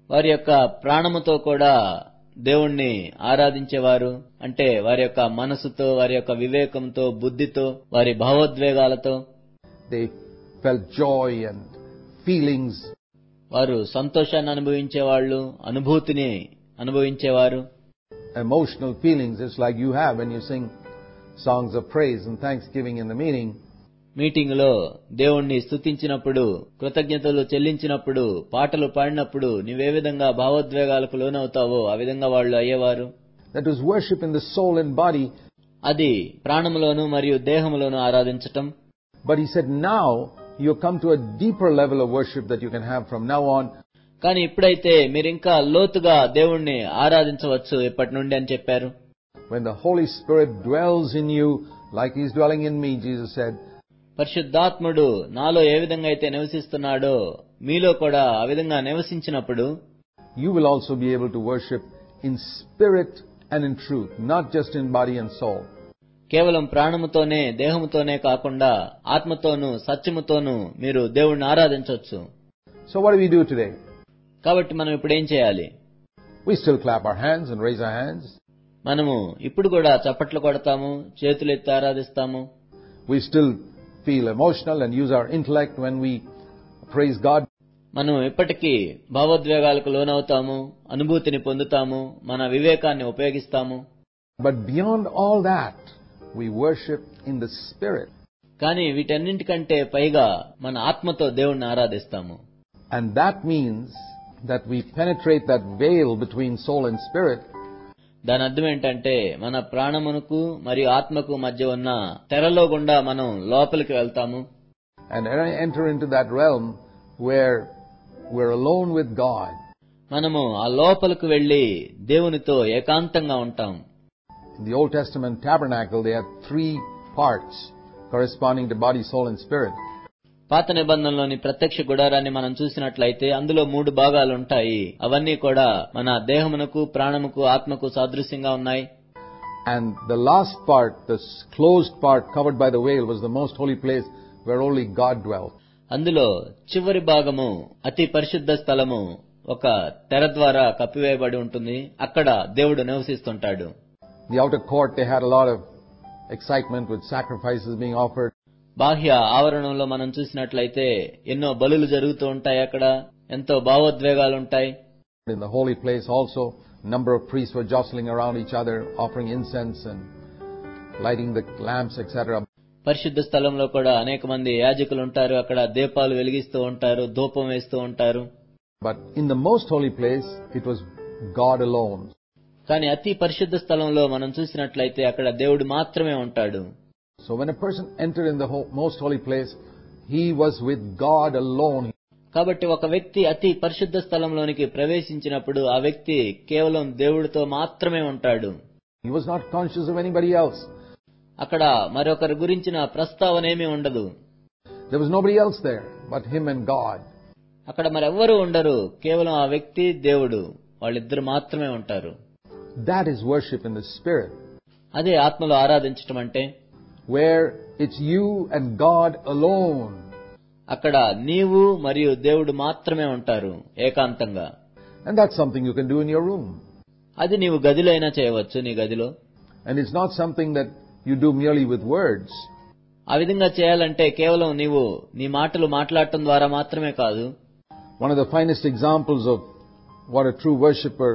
వారి యొక్క ప్రాణముతో కూడా దేవుణ్ణి ఆరాధించేవారు. అంటే వారి యొక్క మనసుతో, వారి యొక్క వివేకంతో, బుద్ధితో, వారి భావోద్వేగాలతో. They felt joy and feelings. వారు సంతోషాన్ని అనుభవించేవాళ్ళు, అనుభూతిని అనుభవించేవారు. Emotional feelings, just like you have when you sing songs of praise and thanksgiving in the meeting. Meeting లో దేవుణ్ణి స్తుతించినప్పుడు, కృతజ్ఞతలు చెల్లించినప్పుడు, పాటలు పాడినప్పుడు నీవే విధంగా భావోద్వేగాలకు లోనవుతావో ఆ విధంగా వాళ్ళు అయ్యేవారు. That was worship in the soul and body. అది ప్రాణములోను మరియు దేహములోను ఆరాధించటం. But he said, now you come to a deeper level of worship that you can have from now on. కానీ ఇప్పుడైతే మీరింకా లోతుగా దేవుణ్ణి ఆరాధించవచ్చు ఇప్పటి నుండి అని చెప్పారు. When the Holy Spirit dwells in you like he's dwelling in me, Jesus said. పరిశుద్ధాత్ముడు నాలో ఏ విధంగా అయితే నివసిస్తున్నాడో మీలో కూడా ఆ విధంగా నివసించినప్పుడు you will also be able to worship in spirit and in truth, not just in body and soul. కేవలం ప్రాణముతోనే, దేహముతోనే కాకుండా ఆత్మతోనూ సత్యముతోనూ మీరు దేవుణ్ణి ఆరాధించవచ్చు. So what do we do today? కాబట్టి మనం ఇప్పుడు ఏం చేయాలి? We still clap our hands and raise our hands. మనము ఇప్పుడు కూడా చప్పట్లు కొడతాము, చేతులు ఎత్తి ఆరాధిస్తాము. We still feel emotional and use our intellect when we praise God. మనం ఇప్పటికీ భావోద్వేగాలకు లోనవుతాము, అనుభూతిని పొందుతాము, మన వివేకాన్ని ఉపయోగిస్తాము. But beyond all that, we worship in the Spirit. కానీ వీటన్నింటికంటే పైగా మన ఆత్మతో దేవుణ్ణి ఆరాధిస్తాము. And that means that we penetrate that veil between soul and spirit. దాని అర్థం ఏంటంటే మన ప్రాణమునకు మరియు ఆత్మకు మధ్య ఉన్న తెరలో గుండా మనం లోపలికి వెళ్తాము. And enter into that realm where we're alone with God. మనము ఆ లోపలికి వెళ్లి దేవునితో ఏకాంతంగా ఉంటాం. In the Old Testament tabernacle, they had three parts corresponding to body, soul, and spirit. పాత నిబంధనలోని ప్రత్యక్ష గుడారాన్ని మనం చూసినట్లయితే అందులో మూడు భాగాలు ఉంటాయి. అవన్నీ కూడా మన దేహమునకు, ప్రాణముకు, ఆత్మకు సాదృశ్యంగా ఉన్నాయి. And the last part, the closed part covered by the veil, was the most holy place where only God dwelt. అందులో చివరి భాగము అతి పరిశుద్ధ స్థలము ఒక తెర ద్వారా కప్పివేయబడి ఉంటుంది. అక్కడ దేవుడు నివసిస్తుంటాడు. The outer court, they had a lot of excitement with sacrifices being offered. బాహ్య ఆవరణంలో మనం చూసినట్లయితే ఎన్నో బలులు జరుగుతూ ఉంటాయి. అక్కడ ఎంతో భావోద్వేగాలు ఉంటాయి. In the holy place also, number of priests were jostling around each other, offering incense and lighting the lamps, et cetera. పరిశుద్ధ స్థలంలో కూడా అనేక మంది యాజకులు ఉంటారు. అక్కడ దీపాలు వెలిగిస్తూ ఉంటారు, ధూపం వేస్తూ ఉంటారు. But in the most holy place, it was God alone. కానీ అతి పరిశుద్ధ స్థలంలో మనం చూసినట్లయితే అక్కడ దేవుడు మాత్రమే ఉంటాడు. So when a person entered in the most holy place, he was with God alone. కాబట్టి ఒక వ్యక్తి అతి పరిశుద్ధ స్థలంలోనికి ప్రవేశించినప్పుడు ఆ వ్యక్తి కేవలం దేవుడితో మాత్రమే ఉంటాడు. He was not conscious of anybody else. అక్కడ మరొకరి గురించిన ప్రస్తావనేమీ ఉండదు. There was nobody else there but him and God. అక్కడ మరెవ్వరూ ఉండరు, కేవలం ఆ వ్యక్తి, దేవుడు, వాళ్ళిద్దరు మాత్రమే ఉంటారు. That is worship in the Spirit. అదే ఆత్మలో ఆరాధించటం అంటే, where it's you and God alone. అక్కడ నీవు మరియు దేవుడు మాత్రమే ఉంటారు ఏకాంతంగా. And that's something you can do in your room. అది నీవు గదిలో అయినా చేయవచ్చు, నీ గదిలో. And it's not something that you do merely with words. ఆ విధంగా చేయాలంటే కేవలం నీవు నీ మాటలు మాట్లాడటం ద్వారా మాత్రమే కాదు. One of the finest examples of what a true worshipper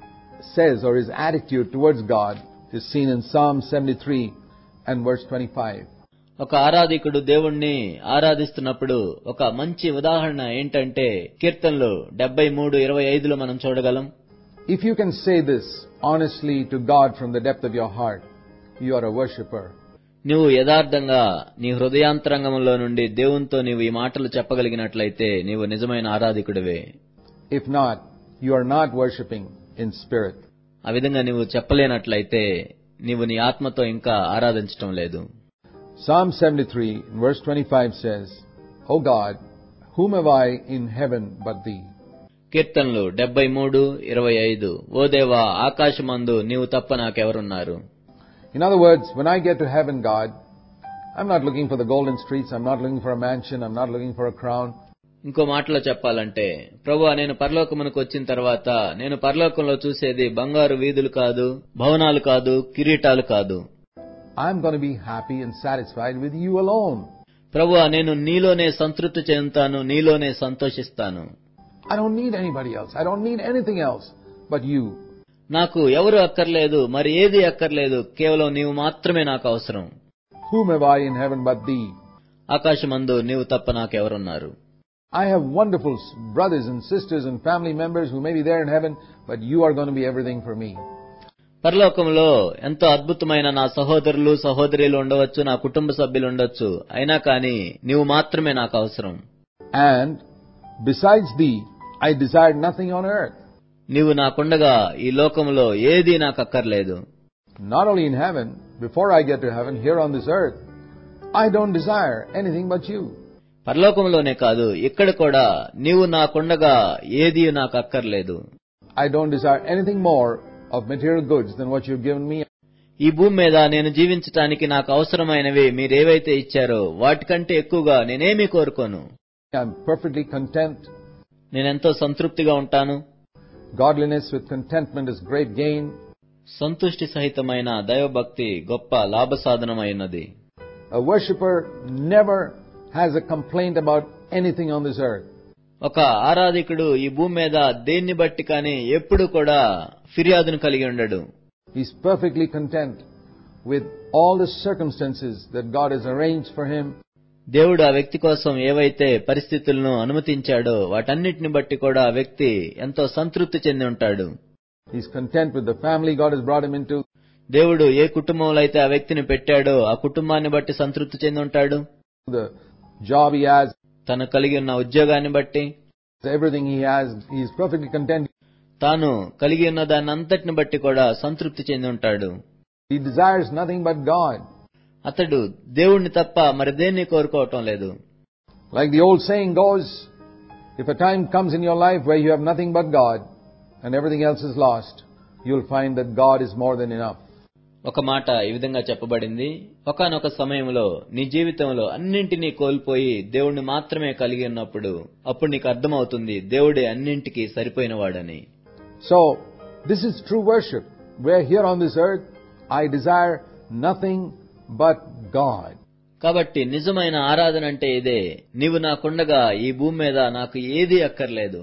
says or his attitude towards God is seen in Psalm seventy-three and verse twenty-five. ఒక ఆరాధికుడు దేవుణ్ణి ఆరాధిస్తున్నప్పుడు ఒక మంచి ఉదాహరణ ఏంటంటే కీర్తనలు డెబ్బై మూడు ఇరవై ఐదులో మనం చూడగలం. If you can say this honestly to God from the depth of your heart, you are a worshipper. నీవు యథార్థంగా నీ హృదయాంతరంగంలో నుండి దేవునితో నీవు ఈ మాటలు చెప్పగలిగినట్లయితే నీవు నిజమైన ఆరాధికుడివే. If not, you are not worshiping in spirit. ఆ విధంగా నీవు చెప్పలేనట్లయితే నీవు నీ ఆత్మతో ఇంకా ఆరాధించటం లేదు. Psalm seventy-three verse twenty-five says, O God, whom have I in heaven but thee? కీర్తనలు డెబ్బై మూడు ఇరవై ఐదు. ఓ దేవా, ఆకాశమందు నీవు తప్ప నాకెవరున్నారు? In other words, when I get to heaven, God, I'm not looking for the golden streets, I'm not looking for a mansion, I'm not looking for a crown. ఇంకో మాటలో చెప్పాలంటే, ప్రభువా నేను పరలోకమునకు వచ్చిన తర్వాత నేను పరలోకంలో చూసేది బంగారు వీధులు కాదు, భవనాలు కాదు, కిరీటాలు కాదు. I'm going to be happy and satisfied with you alone. ప్రభువా నేను నీలోనే సంతృప్తి చెందుతాను, నీలోనే సంతోషిస్తాను. I don't need anybody else. I don't need anything else but you. నాకు ఎవరు అక్కర్లేదు, మరి ఏది అక్కర్లేదు, కేవలం నీవు మాత్రమే నాకు అవసరం. Whom have I in heaven but thee? ఆకాశమందు నీవు తప్ప నాకెవరున్నారు? I have wonderful brothers and sisters and family members who may be there in heaven, but you are going to be everything for me. పరలోకంలో ఎంతో అద్భుతమైన నా సహోదరులు సహోదరీలు ఉండవచ్చు, నా కుటుంబ సభ్యులు ఉండొచ్చు, అయినా కానీ నీవు మాత్రమే నాకు అవసరం. And besides thee, I desired nothing on earth. నీవు నాకుండగా ఈ లోకంలో ఏదీ నాకు అక్కర్లేదు. Not only in heaven, before I get to heaven, here on this earth, I don't desire anything but you. పరలోకంలోనే కాదు, ఇక్కడ కూడా నీవు నాకుండగా ఏదీ నాకు అక్కర్లేదు. I don't desire anything more of material goods than what you've given me. ఈ భూమి మీద నేను జీవించటానికి నాకు అవసరమైనవి మీరేవైతే ఇచ్చారో వాటికంటే ఎక్కువగా నేనేమీ కోరుకోను. I'm perfectly content. నేనెంతో సంతృప్తిగా ఉంటాను. Godliness with contentment is great gain. సంతుష్టి సహితమైన దైవభక్తి గొప్ప లాభసాధనమైనది. A worshipper never has a complaint about anything on this earth. ఒక ఆరాధికుడు ఈ భూమి మీద దేన్ని బట్టి కానీ ఎప్పుడు కూడా ఫిర్యాదును కలిగి ఉండడు. He's perfectly content with all the circumstances that God has arranged for him. దేవుడు ఆ వ్యక్తి కోసం ఏవైతే పరిస్థితులను అనుమతించాడో వాటన్నిటిని బట్టి కూడా ఆ వ్యక్తి ఎంతో సంతృప్తి చెంది ఉంటాడు. He's content with the family God has brought him into. దేవుడు ఏ కుటుంబంలో అయితే ఆ వ్యక్తిని పెట్టాడో ఆ కుటుంబాన్ని బట్టి సంతృప్తి చెంది ఉంటాడు. The job he has, తను కలిగి ఉన్న ఉద్యోగాన్ని బట్టి, everything he has, he is perfectly content. తాను కలిగి ఉన్న దాన్ని అంతటిని బట్టి కూడా సంతృప్తి చెంది ఉంటాడు. He desires nothing but God. అతడు దేవుణ్ణి తప్ప మరి దేన్ని కోరుకోవటం లేదు. Like the old saying goes, if a time comes in your life where you have nothing but God and everything else is lost, you'll find that God is more than enough. ఒక మాట ఈ విధంగా చెప్పబడింది, ఒకానొక సమయంలో నీ జీవితంలో అన్నింటినీ కోల్పోయి దేవుణ్ణి మాత్రమే కలిగి ఉన్నప్పుడు అప్పుడు నీకు అర్థమవుతుంది దేవుడే అన్నింటికీ సరిపోయినవాడని. So, this is true worship. Where here on this earth, I desire nothing but God. కాబట్టి నిజమైన ఆరాధన అంటే ఇదే. నీవు నాకుండగా ఈ భూమి మీద నాకు ఏదీ అక్కర్లేదు.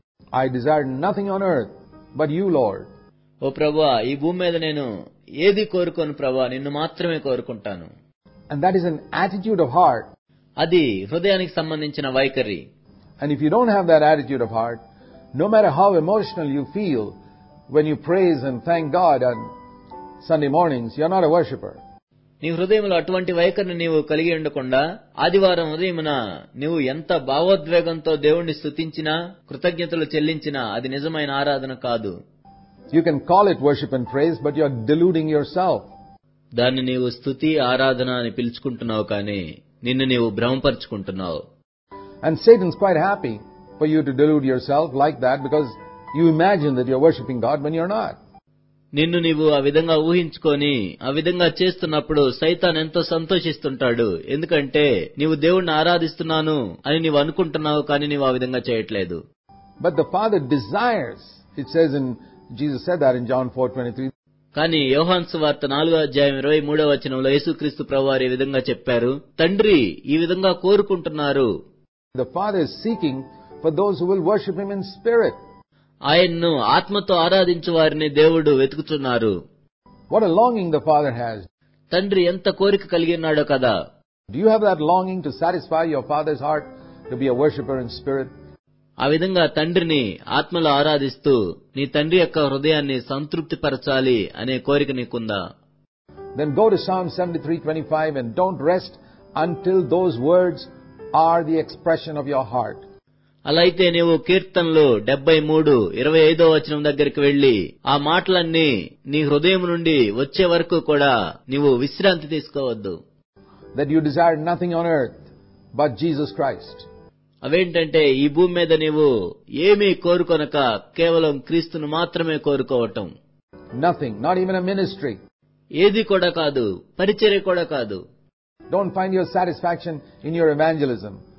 I desire nothing on earth but you, Lord. ఓ ప్రభువా, ఈ భూమి మీద నేను ఏది కోరుకోను ప్రభువా, నిన్ను మాత్రమే కోరుకుంటాను. And that is an attitude of heart. అది హృదయానికి సంబంధించిన వైఖరి. And if you don't have that attitude of heart, no matter how emotional you feel when you praise and thank God on Sunday mornings, you're not a worshipper. నీ హృదయంలో అటువంటి వైఖరిని నీవు కలిగి ఉండకుండా ఆదివారం ఉదయమున నీవు ఎంత భావోద్వేగంతో దేవుణ్ణి స్తుతించినా కృతజ్ఞతలు చెల్లించినా అది నిజమైన ఆరాధన కాదు. You can call it worship and praise, but you're deluding yourself. దాన్ని నీవు స్తుతి ఆరాధన అని పిలుచుకుంటున్నావు కానీ నిన్ను నీవు భ్రమపరుచుకుంటున్నావు. And Satan's quite happy for you to delude yourself like that because you imagine that you're worshiping God when you're not. నిన్ను నీవు ఆ విధంగా ఊహించుకొని ఆ విధంగా చేస్తున్నప్పుడు సైతాన్ ఎంతో సంతోషిస్తుంటాడు. ఎందుకంటే నీవు దేవుణ్ణి ఆరాధిస్తున్నాను అని నీవు అనుకుంటున్నావు కానీ నీవు ఆ విధంగా చేయట్లేదు. But the Father desires, it says in, Jesus said that in John four twenty-three. కానీ యోహాను సువార్త నాలుగో అధ్యాయం ఇరవై మూడవ వచనంలో యేసుక్రీస్తు ప్రభువారు ఈ విధంగా చెప్పారు, తండ్రి ఈ విధంగా కోరుకుంటున్నారు. The Father is seeking for those who will worship Him in spirit. ఆయన్ను ఆత్మతో ఆరాధించు వారిని దేవుడు వెతుకుతున్నారు. What a longing the Father has. తండ్రి ఎంత కోరిక కలిగి ఉన్నాడో కదా. Do you have that longing to satisfy your Father's heart to be a worshipper in spirit? ఆ విధంగా తండ్రిని ఆత్మలో ఆరాధిస్తూ నీ తండ్రి యొక్క హృదయాన్ని సంతృప్తి పరచాలి అనే కోరిక నీకుందా? Then go to Psalm seventy-three twenty-five and don't rest until those words are the expression of your heart. అలా అయితే నీవు కీర్తనలు డెబ్బై మూడు ఇరవై ఐదో వచనం దగ్గరికి వెళ్లి ఆ మాటలన్నీ నీ హృదయం నుండి వచ్చే వరకు కూడా నీవు విశ్రాంతి తీసుకోవద్దు. That you desire nothing on earth but Jesus Christ. అవేంటంటే ఈ భూమి మీద నీవు ఏమీ కోరుకొనక కేవలం క్రీస్తును మాత్రమే కోరుకోవటం. Nothing, not even a ministry. ఏది కూడా కాదు, పరిచర్య కూడా కాదు. Don't find your satisfaction in your evangelism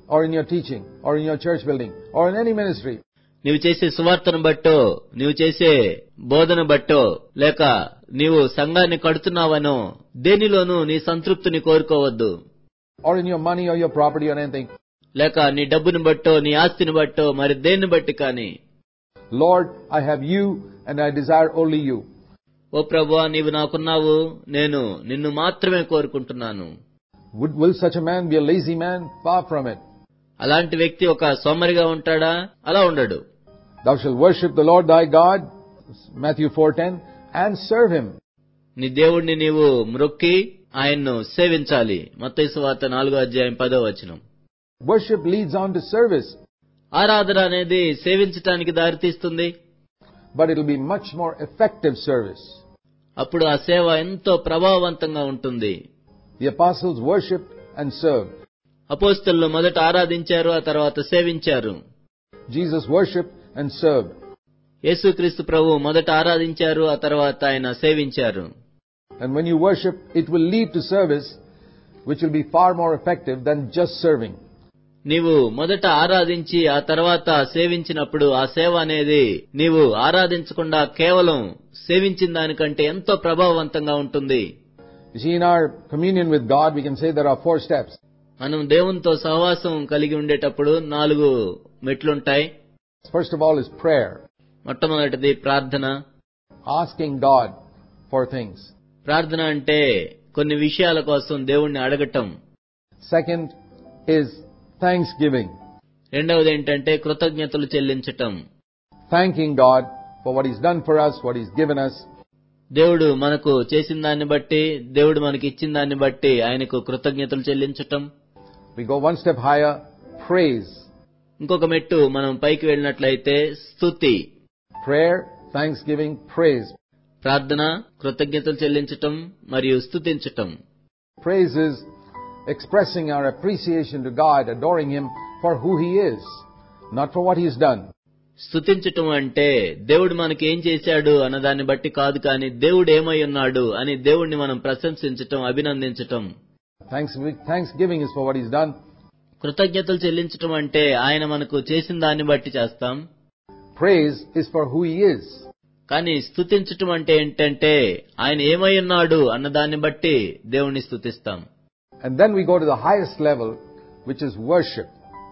or in your teaching, or in your church building, or in any ministry. నీవు చేసే సువార్తను బట్టో, నీవు చేసే బోధన బట్టో, లేక నీవు సంఘాన్ని కడుతున్నావనో దేనిలోనూ నీ సంతృప్తిని కోరుకోవద్దు. Or in your money or your property or anything. లేక నీ డబ్బుని బట్టో, నీ ఆస్తిని బట్టో, మరి దేన్ని బట్టి కానీ. Lord, I have you and I desire only you. ఓ ప్రభువా, నీవు నాకున్నావు, నేను నిన్ను మాత్రమే కోరుకుంటున్నాను. Would, will such a man be a lazy man? Far from it. అలాంటి వ్యక్తి ఒక సోమరిగా ఉంటాడా? అలా ఉండడు. Thou shalt worship the Lord thy God, Matthew four ten, and serve him. నీ దేవుణ్ణి నీవు మ్రొక్కి ఆయన్ను సేవించాలి. మత్తయి సువార్త నాలుగో అధ్యాయం పదో వచనం. Worship leads on to service. ఆరాధన అనేది సేవించటానికి దారితీస్తుంది. But it will be much more effective service. అప్పుడు ఆ సేవ ఎంతో ప్రభావవంతంగా ఉంటుంది. The apostles worshipped and served. అపోస్తలులు మొదట ఆరాధించారు, ఆ తర్వాత సేవించారు. Jesus worshipped and served. యేసుక్రీస్తు ప్రభు మొదట ఆరాధించారు, ఆ తర్వాత ఆయన సేవించారు. And when you worship, it will lead to service, which will be far more effective than just serving. నీవు మొదట ఆరాధించి ఆ తర్వాత సేవించినప్పుడు ఆ సేవ అనేది నీవు ఆరాధించకుండా కేవలం సేవించిన దానికంటే ఎంతో ప్రభావవంతంగా ఉంటుంది. You see, in our communion with God, we can say there are four steps. మనం దేవునితో సహవాసం కలిగి ఉండేటప్పుడు నాలుగు మెట్లుంటాయి. First of all is prayer. మొట్టమొదటిది ప్రార్థన. Asking God for things. ప్రార్థన అంటే కొన్ని విషయాల కోసం దేవుణ్ణి అడగటం. Second is thanksgiving. రెండవది ఏంటంటే కృతజ్ఞతలు చెల్లించటం. Thanking God for what He's done for us, what He's given us. దేవుడు మనకు చేసిన దాన్ని బట్టి, దేవుడు మనకి ఇచ్చిన దాన్ని బట్టి ఆయనకు కృతజ్ఞతలు చెల్లించటం. We go one step higher, praise. ఇంకొక మెట్టు మనం పైకి వెళ్ళినట్లయితే స్తుతి. Prayer, thanksgiving, praise. ప్రార్థన, కృతజ్ఞతలు చెల్లించటం మరియు స్తుతించటం. Praise is expressing our appreciation to God, adoring Him for who He is, not for what He's done. స్తుతించటం అంటే దేవుడు మనకి ఏం చేశాడు అన్నదాన్ని బట్టి కాదు, కానీ దేవుడు ఏమై ఉన్నాడు అని దేవుణ్ణి మనం ప్రశంసించటం, అభినందించటం. Thanksgiving is for what He's done. కృతజ్ఞతలు చెల్లించటం అంటే ఆయన మనకు చేసిన దాన్ని బట్టి చేస్తాం. Praise is for who He is. కానీ స్తుతించటం అంటే ఏంటంటే ఆయన ఏమై ఉన్నాడు అన్నదాన్ని బట్టి దేవుణ్ణి స్తుతిస్తాం. And then we go to the highest level, which is worship.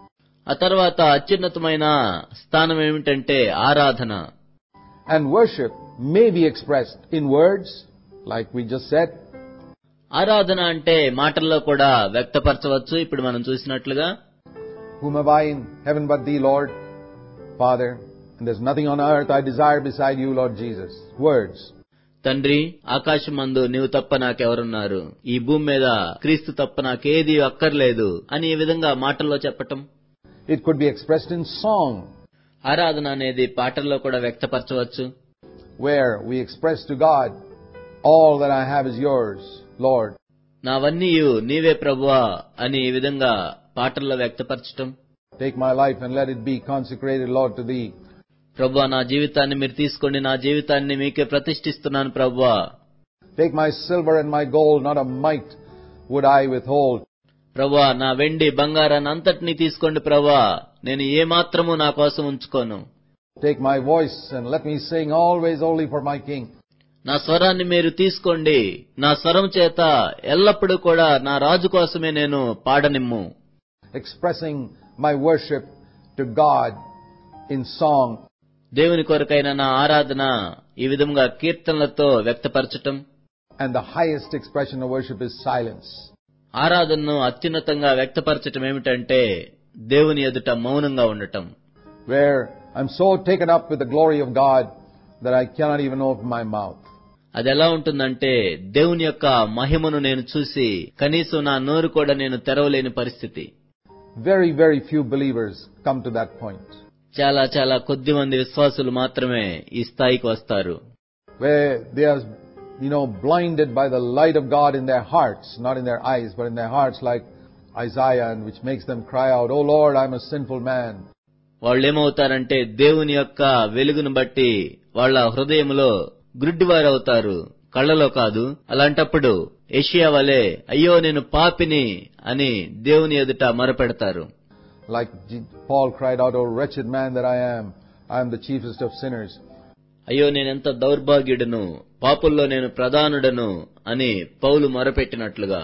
ఆ తర్వాత అత్యున్నతమైన స్థానం ఏమిటంటే ఆరాధన. And worship may be expressed in words, like we just said. ఆరాధన అంటే మాటల్లో కూడా వ్యక్తపరచవచ్చు, ఇప్పుడు మనం చూసినట్లుగా. Whom have I in heaven but thee, Lord, Father, and there's nothing on earth I desire beside you, Lord Jesus. Words. తండ్రి, ఆకాశమందు నీవు తప్ప నాకెవరున్నారు, ఈ భూమి మీద క్రీస్తు తప్ప నాకేది అక్కర్లేదు అని ఈ విధంగా మాటల్లో చెప్పటం. It could be expressed in song. ఆరాధన అనేది పాటల్లో కూడా వ్యక్తపరచవచ్చు. Where we express to God, all that I have is yours, Lord. నావన్నీయు నీవే ప్రభువా అని ఈ విధంగా పాటల్లో వ్యక్తపరచటం. Take my life and let it be consecrated, Lord, to thee. ప్రభువా, నా జీవితాన్ని మీరు తీసుకోండి, నా జీవితాన్ని మీకే ప్రతిష్ఠిస్తున్నాను ప్రభువా. Take my silver and my gold, not a mite would I withhold. ప్రభువా, నా వెండి బంగారాన్ని అంతటినీ తీసుకోండి ప్రభువా, నేను ఏ మాత్రము నా కోసం ఉంచుకోను. Take my voice and let me sing always only for my King. నా స్వరాన్ని మీరు తీసుకోండి, నా స్వరం చేత ఎల్లప్పుడూ కూడా నా రాజు కోసమే నేను పాడనిమ్ము. Expressing my worship to God in song. దేవుని కొరకైన నా ఆరాధన ఈ విధంగా కీర్తనలతో వ్యక్తపరచటం. And the highest expression of worship is silence. ఆరాధనను అత్యున్నతంగా వ్యక్తపరచటం ఏమిటంటే దేవుని ఎదుట మౌనంగా ఉండటం. Where I'm so taken up with the glory of God that I cannot even open my mouth. అది ఎలా ఉంటుందంటే దేవుని యొక్క మహిమను నేను చూసి కనీసం నా నోరు కూడా నేను తెరవలేని పరిస్థితి. Very, very few believers come to that point. చాలా చాలా కొద్ది మంది విశ్వాసులు మాత్రమే ఈ స్థాయికి వస్తారు. Where they are, you know, blinded by the light of God in their hearts, not in their eyes, but in their hearts, like Isaiah, and which makes them cry out, "Oh Lord, I'm a sinful man." వాళ్ళు ఏమవుతారంటే దేవుని యొక్క వెలుగును బట్టి వాళ్ళ హృదయంలో గ్రుడ్డివారవుతారు, కళ్ళలో కాదు. అలాంటప్పుడు యెషయా వలె, అయ్యో నేను పాపిని అని దేవుని ఎదుట మొరపెడతారు. Like Paul cried out, "Oh wretched man that I am, I am the chiefest of sinners." అయ్యో నేనెంత దౌర్భాగ్యుడను, పాపుల్లో నేను ప్రధానుడను అని పౌలు మొరపెట్టినట్లుగా.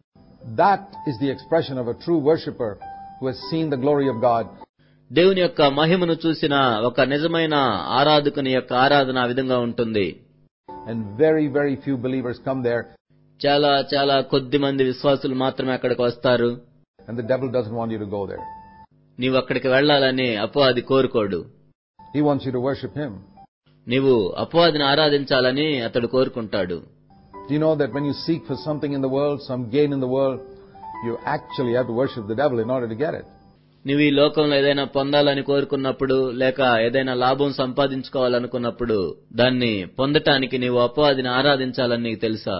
That is the expression of a true worshipper who has seen the glory of God. దేవుని యొక్క మహిమను చూసిన ఒక నిజమైన ఆరాధకుని యొక్క ఆరాధన ఆ విధంగా ఉంటుంది. And very, very few believers come there. చాలా చాలా కొద్ది మంది విశ్వాసులు మాత్రమే అక్కడికి వస్తారు. And the devil doesn't want you to go there. నీవు అక్కడికి వెళ్లాలని అపవాది కోరుకోడు. He wants you to worship him. నీవు అపవాదిని ఆరాధించాలని అతడు కోరుకుంటాడు. Do you know that when you seek for something in the world, some gain in the world, you actually have to worship the devil in order to get it? నీవు ఈ లోకంలో ఏదైనా పొందాలని కోరుకున్నప్పుడు, లేక ఏదైనా లాభం సంపాదించుకోవాలనుకున్నప్పుడు దాన్ని పొందటానికి నీవు అపవాదిని ఆరాధించాలని నీకు తెలుసా?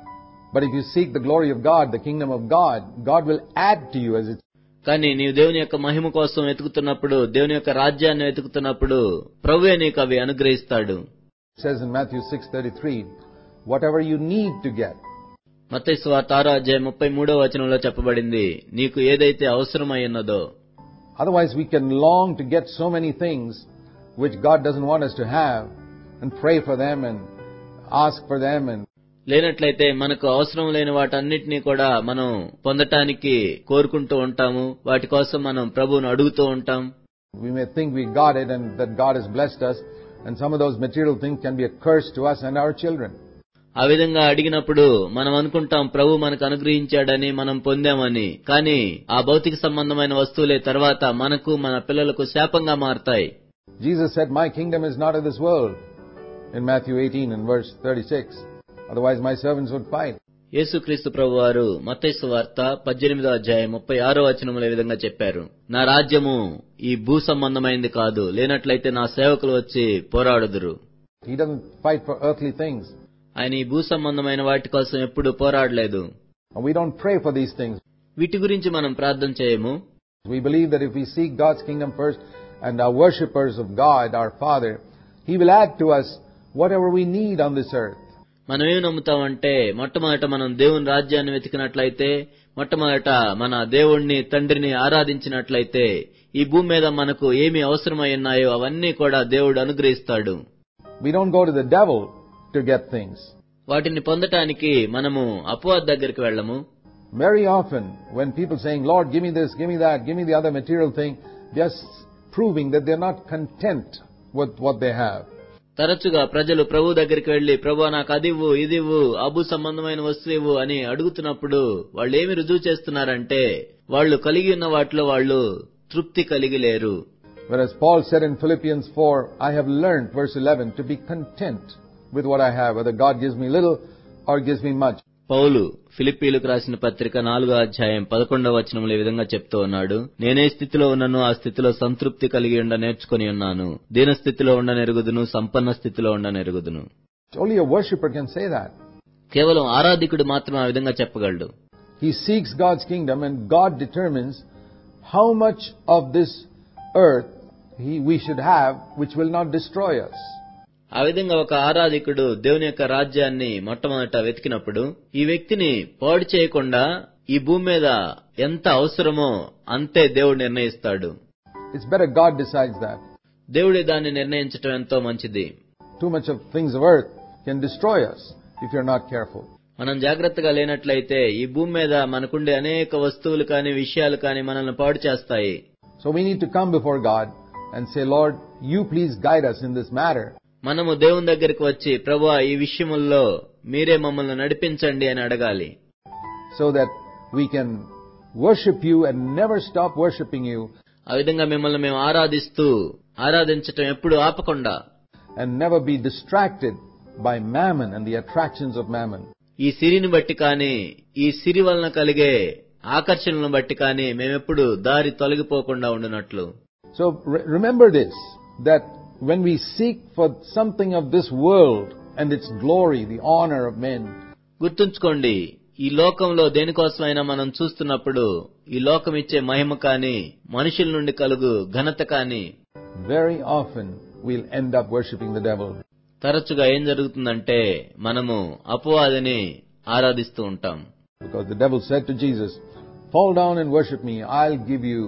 But if you seek the glory of God, the kingdom of God, God will add to you as it. కానీ నీవు దేవుని యొక్క మహిమ కోసం వెతుకుతున్నప్పుడు, దేవుని యొక్క రాజ్యాన్ని వెతుకుతున్నప్పుడు ప్రభువే నీకు అవి అనుగ్రహిస్తాడు. It says in Matthew six thirty-three, whatever you need to get. మత్తయి సువార్త ఆరో అధ్యాయం ముప్పై మూడో వచనంలో చెప్పబడింది, నీకు ఏదైతే అవసరమై ఉన్నదో. Otherwise we can long to get so many things which God doesn't want us to have and pray for them and ask for them. And లేనట్లయితే మనకు అవసరం లేని వాటన్నిటినీ కూడా మనం పొందటానికి కోరుకుంటూ ఉంటాము. వాటి కోసం మనం ప్రభువును అడుగుతూ ఉంటాం. We may think we got it and that God has blessed us, and some of those material things can be a curse to us and our children. ఆ విధంగా అడిగినప్పుడు మనం అనుకుంటాం ప్రభు మనకు అనుగ్రహించాడని, మనం పొందామని. కానీ ఆ భౌతిక సంబంధమైన వస్తువులే తర్వాత మనకు మన పిల్లలకు శాపంగా మారతాయి. Jesus said, "My kingdom is not of this world," in Matthew eighteen and verse thirty-six. Otherwise my servants would fight. యేసుక్రీస్తు ప్రభువారు మత్తయి సువార్త పద్దెనిమిదో అధ్యాయం ముప్పై ఆరో వచనంలో ఈ విధంగా చెప్పారు, నా రాజ్యము ఈ భూ సంబంధమైంది కాదు, లేనట్లయితే నా సేవకులు వచ్చి పోరాడుదురు. He doesn't fight for earthly things. ఆయన ఈ భూ సంబంధమైన వాటి కోసం ఎప్పుడు పోరాడలేదు. And we don't pray for these things. వీటి గురించి మనం ప్రార్థన చేయము. We believe that if we seek God's kingdom first and are worshippers of God, our Father, He will add to us whatever we need on this earth. మనం ఏం నమ్ముతామంటే, మొట్టమొదట మనం దేవుని రాజ్యాన్ని వెతికినట్లయితే, మొట్టమొదట మన దేవుణ్ణి తండ్రిని ఆరాధించినట్లయితే, ఈ భూమి మీద మనకు ఏమి అవసరమై ఉన్నాయో అవన్నీ కూడా దేవుడు అనుగ్రహిస్తాడు. We don't go to the devil to get things. వాటిని పొందటానికి మనము అపవాది దగ్గరికి వెళ్ళము. Very often when people saying, "Lord, give me this, give me that, give me the other material thing," just proving that they're not content with what they have. తరచుగా ప్రజలు ప్రభు దగ్గరికి వెళ్లి, ప్రభు నాకు అదివ్వు, ఇదివ్వు, అభు సంబంధమైన వస్తువు అని అడుగుతున్నప్పుడు వాళ్ళు ఏమి రుజువు చేస్తున్నారంటే, వాళ్ళు కలిగి ఉన్న వాటిలో వాళ్ళు తృప్తి కలిగి లేరు. Whereas Paul said in Philippians four, "I have learned," verse eleven, "to be content with what I have, whether God gives me little or gives me much." పౌలు ఫిలిప్పీలకు రాసిన పత్రిక నాలుగో అధ్యాయం పదకొండవ వచనంలో ఈ విధంగా చెప్తూ ఉన్నాడు, నేనే స్థితిలో ఉన్నానో ఆ స్థితిలో సంతృప్తి కలిగి ఉండ నేర్చుకుని ఉన్నాను. దీన స్థితిలో ఉండనెరుగుదును, సంపన్న స్థితిలో ఉండనెరుగుదును. Only a worshipper can say that. కేవలం ఆరాధికుడు మాత్రం ఆ విధంగా చెప్పగలడు. He seeks God's kingdom and God determines how much of this earth he, we should have which will not destroy us. ఆ విధంగా ఒక ఆరాధికుడు దేవుని యొక్క రాజ్యాన్ని మొట్టమొదట వెతికినప్పుడు, ఈ వ్యక్తిని పాడు చేయకుండా ఈ భూమి మీద ఎంత అవసరమో అంతే దేవుడు నిర్ణయిస్తాడు. It's better God decides that. దేవుడే దాన్ని నిర్ణయించడం ఎంతో మంచిది. Too much of things of earth can destroy us if you're not careful. మనం జాగ్రత్తగా లేనట్లయితే ఈ భూమి మీద మనకుండే అనేక వస్తువులు కానీ విషయాలు కానీ మనల్ని పాడు చేస్తాయి. So we need to come before God and say, "Lord, you please guide us in this matter." మనము దేవుని దగ్గరికి వచ్చి, ప్రభువా ఈ విషయముల్లో మీరే మమ్మల్ని నడిపించండి అని అడగాలి. So that we can worship you and never stop worshiping you. ఆ విధంగా మిమ్మల్ని మేము ఆరాధిస్తూ ఆరాధించటం ఎప్పుడు ఆపకుండా, and never be distracted by mammon and the attractions of mammon. ఈ సిరిని బట్టి కానీ, ఈ సిరి వలన కలిగే ఆకర్షణలను బట్టి కానీ మేమెప్పుడు దారి తొలగిపోకుండా ఉండునట్లు. So re- remember this, that when we seek for something of this world and its glory, the honor of men, గుర్తుంచుకోండి, ఈ లోకంలో దేనికోసమైనా మనం చూస్తున్నప్పుడు ఈ లోకం ఇచ్చే మహిమ కానీ, మనుషుల నుండి కలుగు ఘనత కానీ, very often we'll end up worshipping the devil. తరచుగా ఏం జరుగుతుందంటే మనము అపవాదిని ఆరాధిస్తూ ఉంటాం. Because the devil said to Jesus, "Fall down and worship me, I'll give you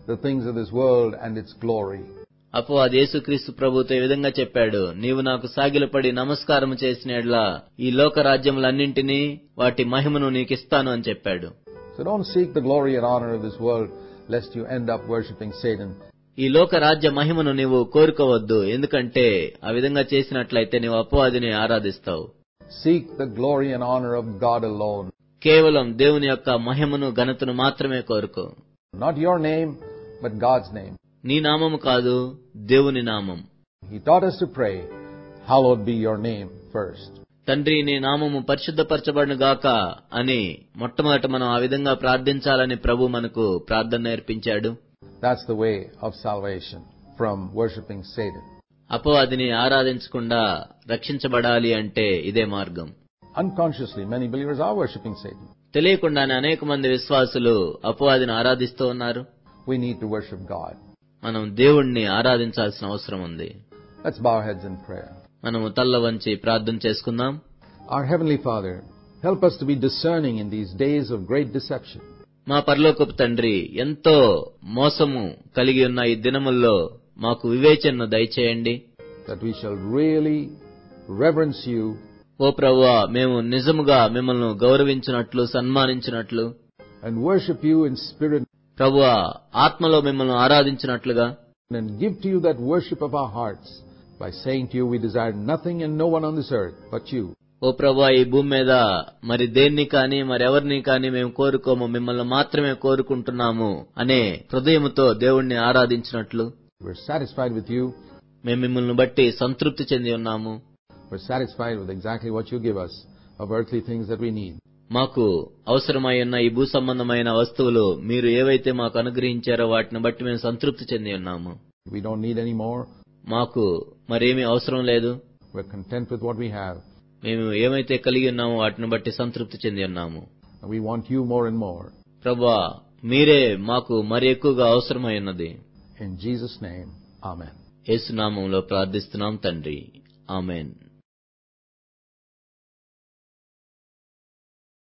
the things of this world and its glory. అపవాది యేసుక్రీస్తు ప్రభువుతో ఈ విధంగా చెప్పాడు, నీవు నాకు సాగిలపడి నమస్కారం చేసిన యెడల ఈ లోక రాజ్యములన్నింటినీ వాటి మహిమను నీకిస్తాను అని చెప్పాడు. So don't seek the glory and honor of this world lest you end up worshipping Satan. ఈ లోక రాజ్య మహిమను నీవు కోరుకోవద్దు, ఎందుకంటే ఆ విధంగా చేసినట్లయితే నీవు అపవాదిని ఆరాధిస్తావు. Seek the glory and honor of God alone. కేవలం దేవుని యొక్క మహిమను ఘనతను మాత్రమే కోరుకో. Not your name, but God's name. నీ నామము కాదు, దేవుని నామం. He taught us to pray, hallowed be your name first. తండ్రి నీ నామము పరిశుద్ధపరచబడును గాక అని మొట్టమొదట మనం ఆ విధంగా ప్రార్థించాలని ప్రభు మనకు ప్రార్థన నేర్పించాడు. That's the way of salvation from worshipping Satan. అపవాదిని ఆరాధించకుండా రక్షించబడాలి అంటే ఇదే మార్గం. Unconsciously, many believers are worshipping Satan. తెలియకుండానే అనేక మంది విశ్వాసులు అపవాదిని ఆరాధిస్తూ ఉన్నారు. We need to worship God. మనం దేవుణ్ణి ఆరాధించాల్సిన అవసరం ఉంది. Let's bow our heads in prayer. మనము తల్ల వంచి ప్రార్థన చేసుకుందాం. Our Heavenly Father, help us to be discerning in these days of great deception. మా పరలోకపు తండ్రి, ఎంతో మోసము కలిగి ఉన్న ఈ దినముల్లో మాకు వివేచనను దయచేయండి. That we shall really reverence you. ఓ ప్రభువా, మేము నిజముగా మిమ్మల్ని గౌరవించినట్లు సన్మానించినట్లు And worship you in spirit. ప్రభువా, ఆత్మలో మిమ్మల్ని ఆరాధించినట్లుగా And give to you that worship of our hearts by saying to you, we desire nothing and no one on this earth but you. ఓ ప్రభువా, ఈ భూమి మీద మరి దేన్ని కానీ మరెవరిని కానీ మేము కోరుకోము, మిమ్మల్ని మాత్రమే కోరుకుంటున్నాము అనే హృదయముతో దేవుణ్ణి ఆరాధించినట్లు We're satisfied with you. మేము మిమ్మల్ని బట్టి సంతృప్తి చెంది ఉన్నాము. We're satisfied with exactly what you give us of earthly things that we need. మాకు అవసరమై ఉన్న ఈ భూ సంబంధమైన వస్తువులు మీరు ఏవైతే మాకు అనుగ్రహించారో వాటిని బట్టి మేము సంతృప్తి చెంది ఉన్నాము. We don't need any more. మాకు మరేమీ అవసరం లేదు. We're content with what we have. మేము ఏమైతే కలిగి ఉన్నామో వాటిని బట్టి సంతృప్తి చెంది ఉన్నాము. We want you more and more. ప్రభువా, మీరే మాకు మరి ఎక్కువగా అవసరమై ఉన్నది. In Jesus' name, amen. యేసు నామములో ప్రార్థిస్తున్నాం తండ్రి, ఆమేన్.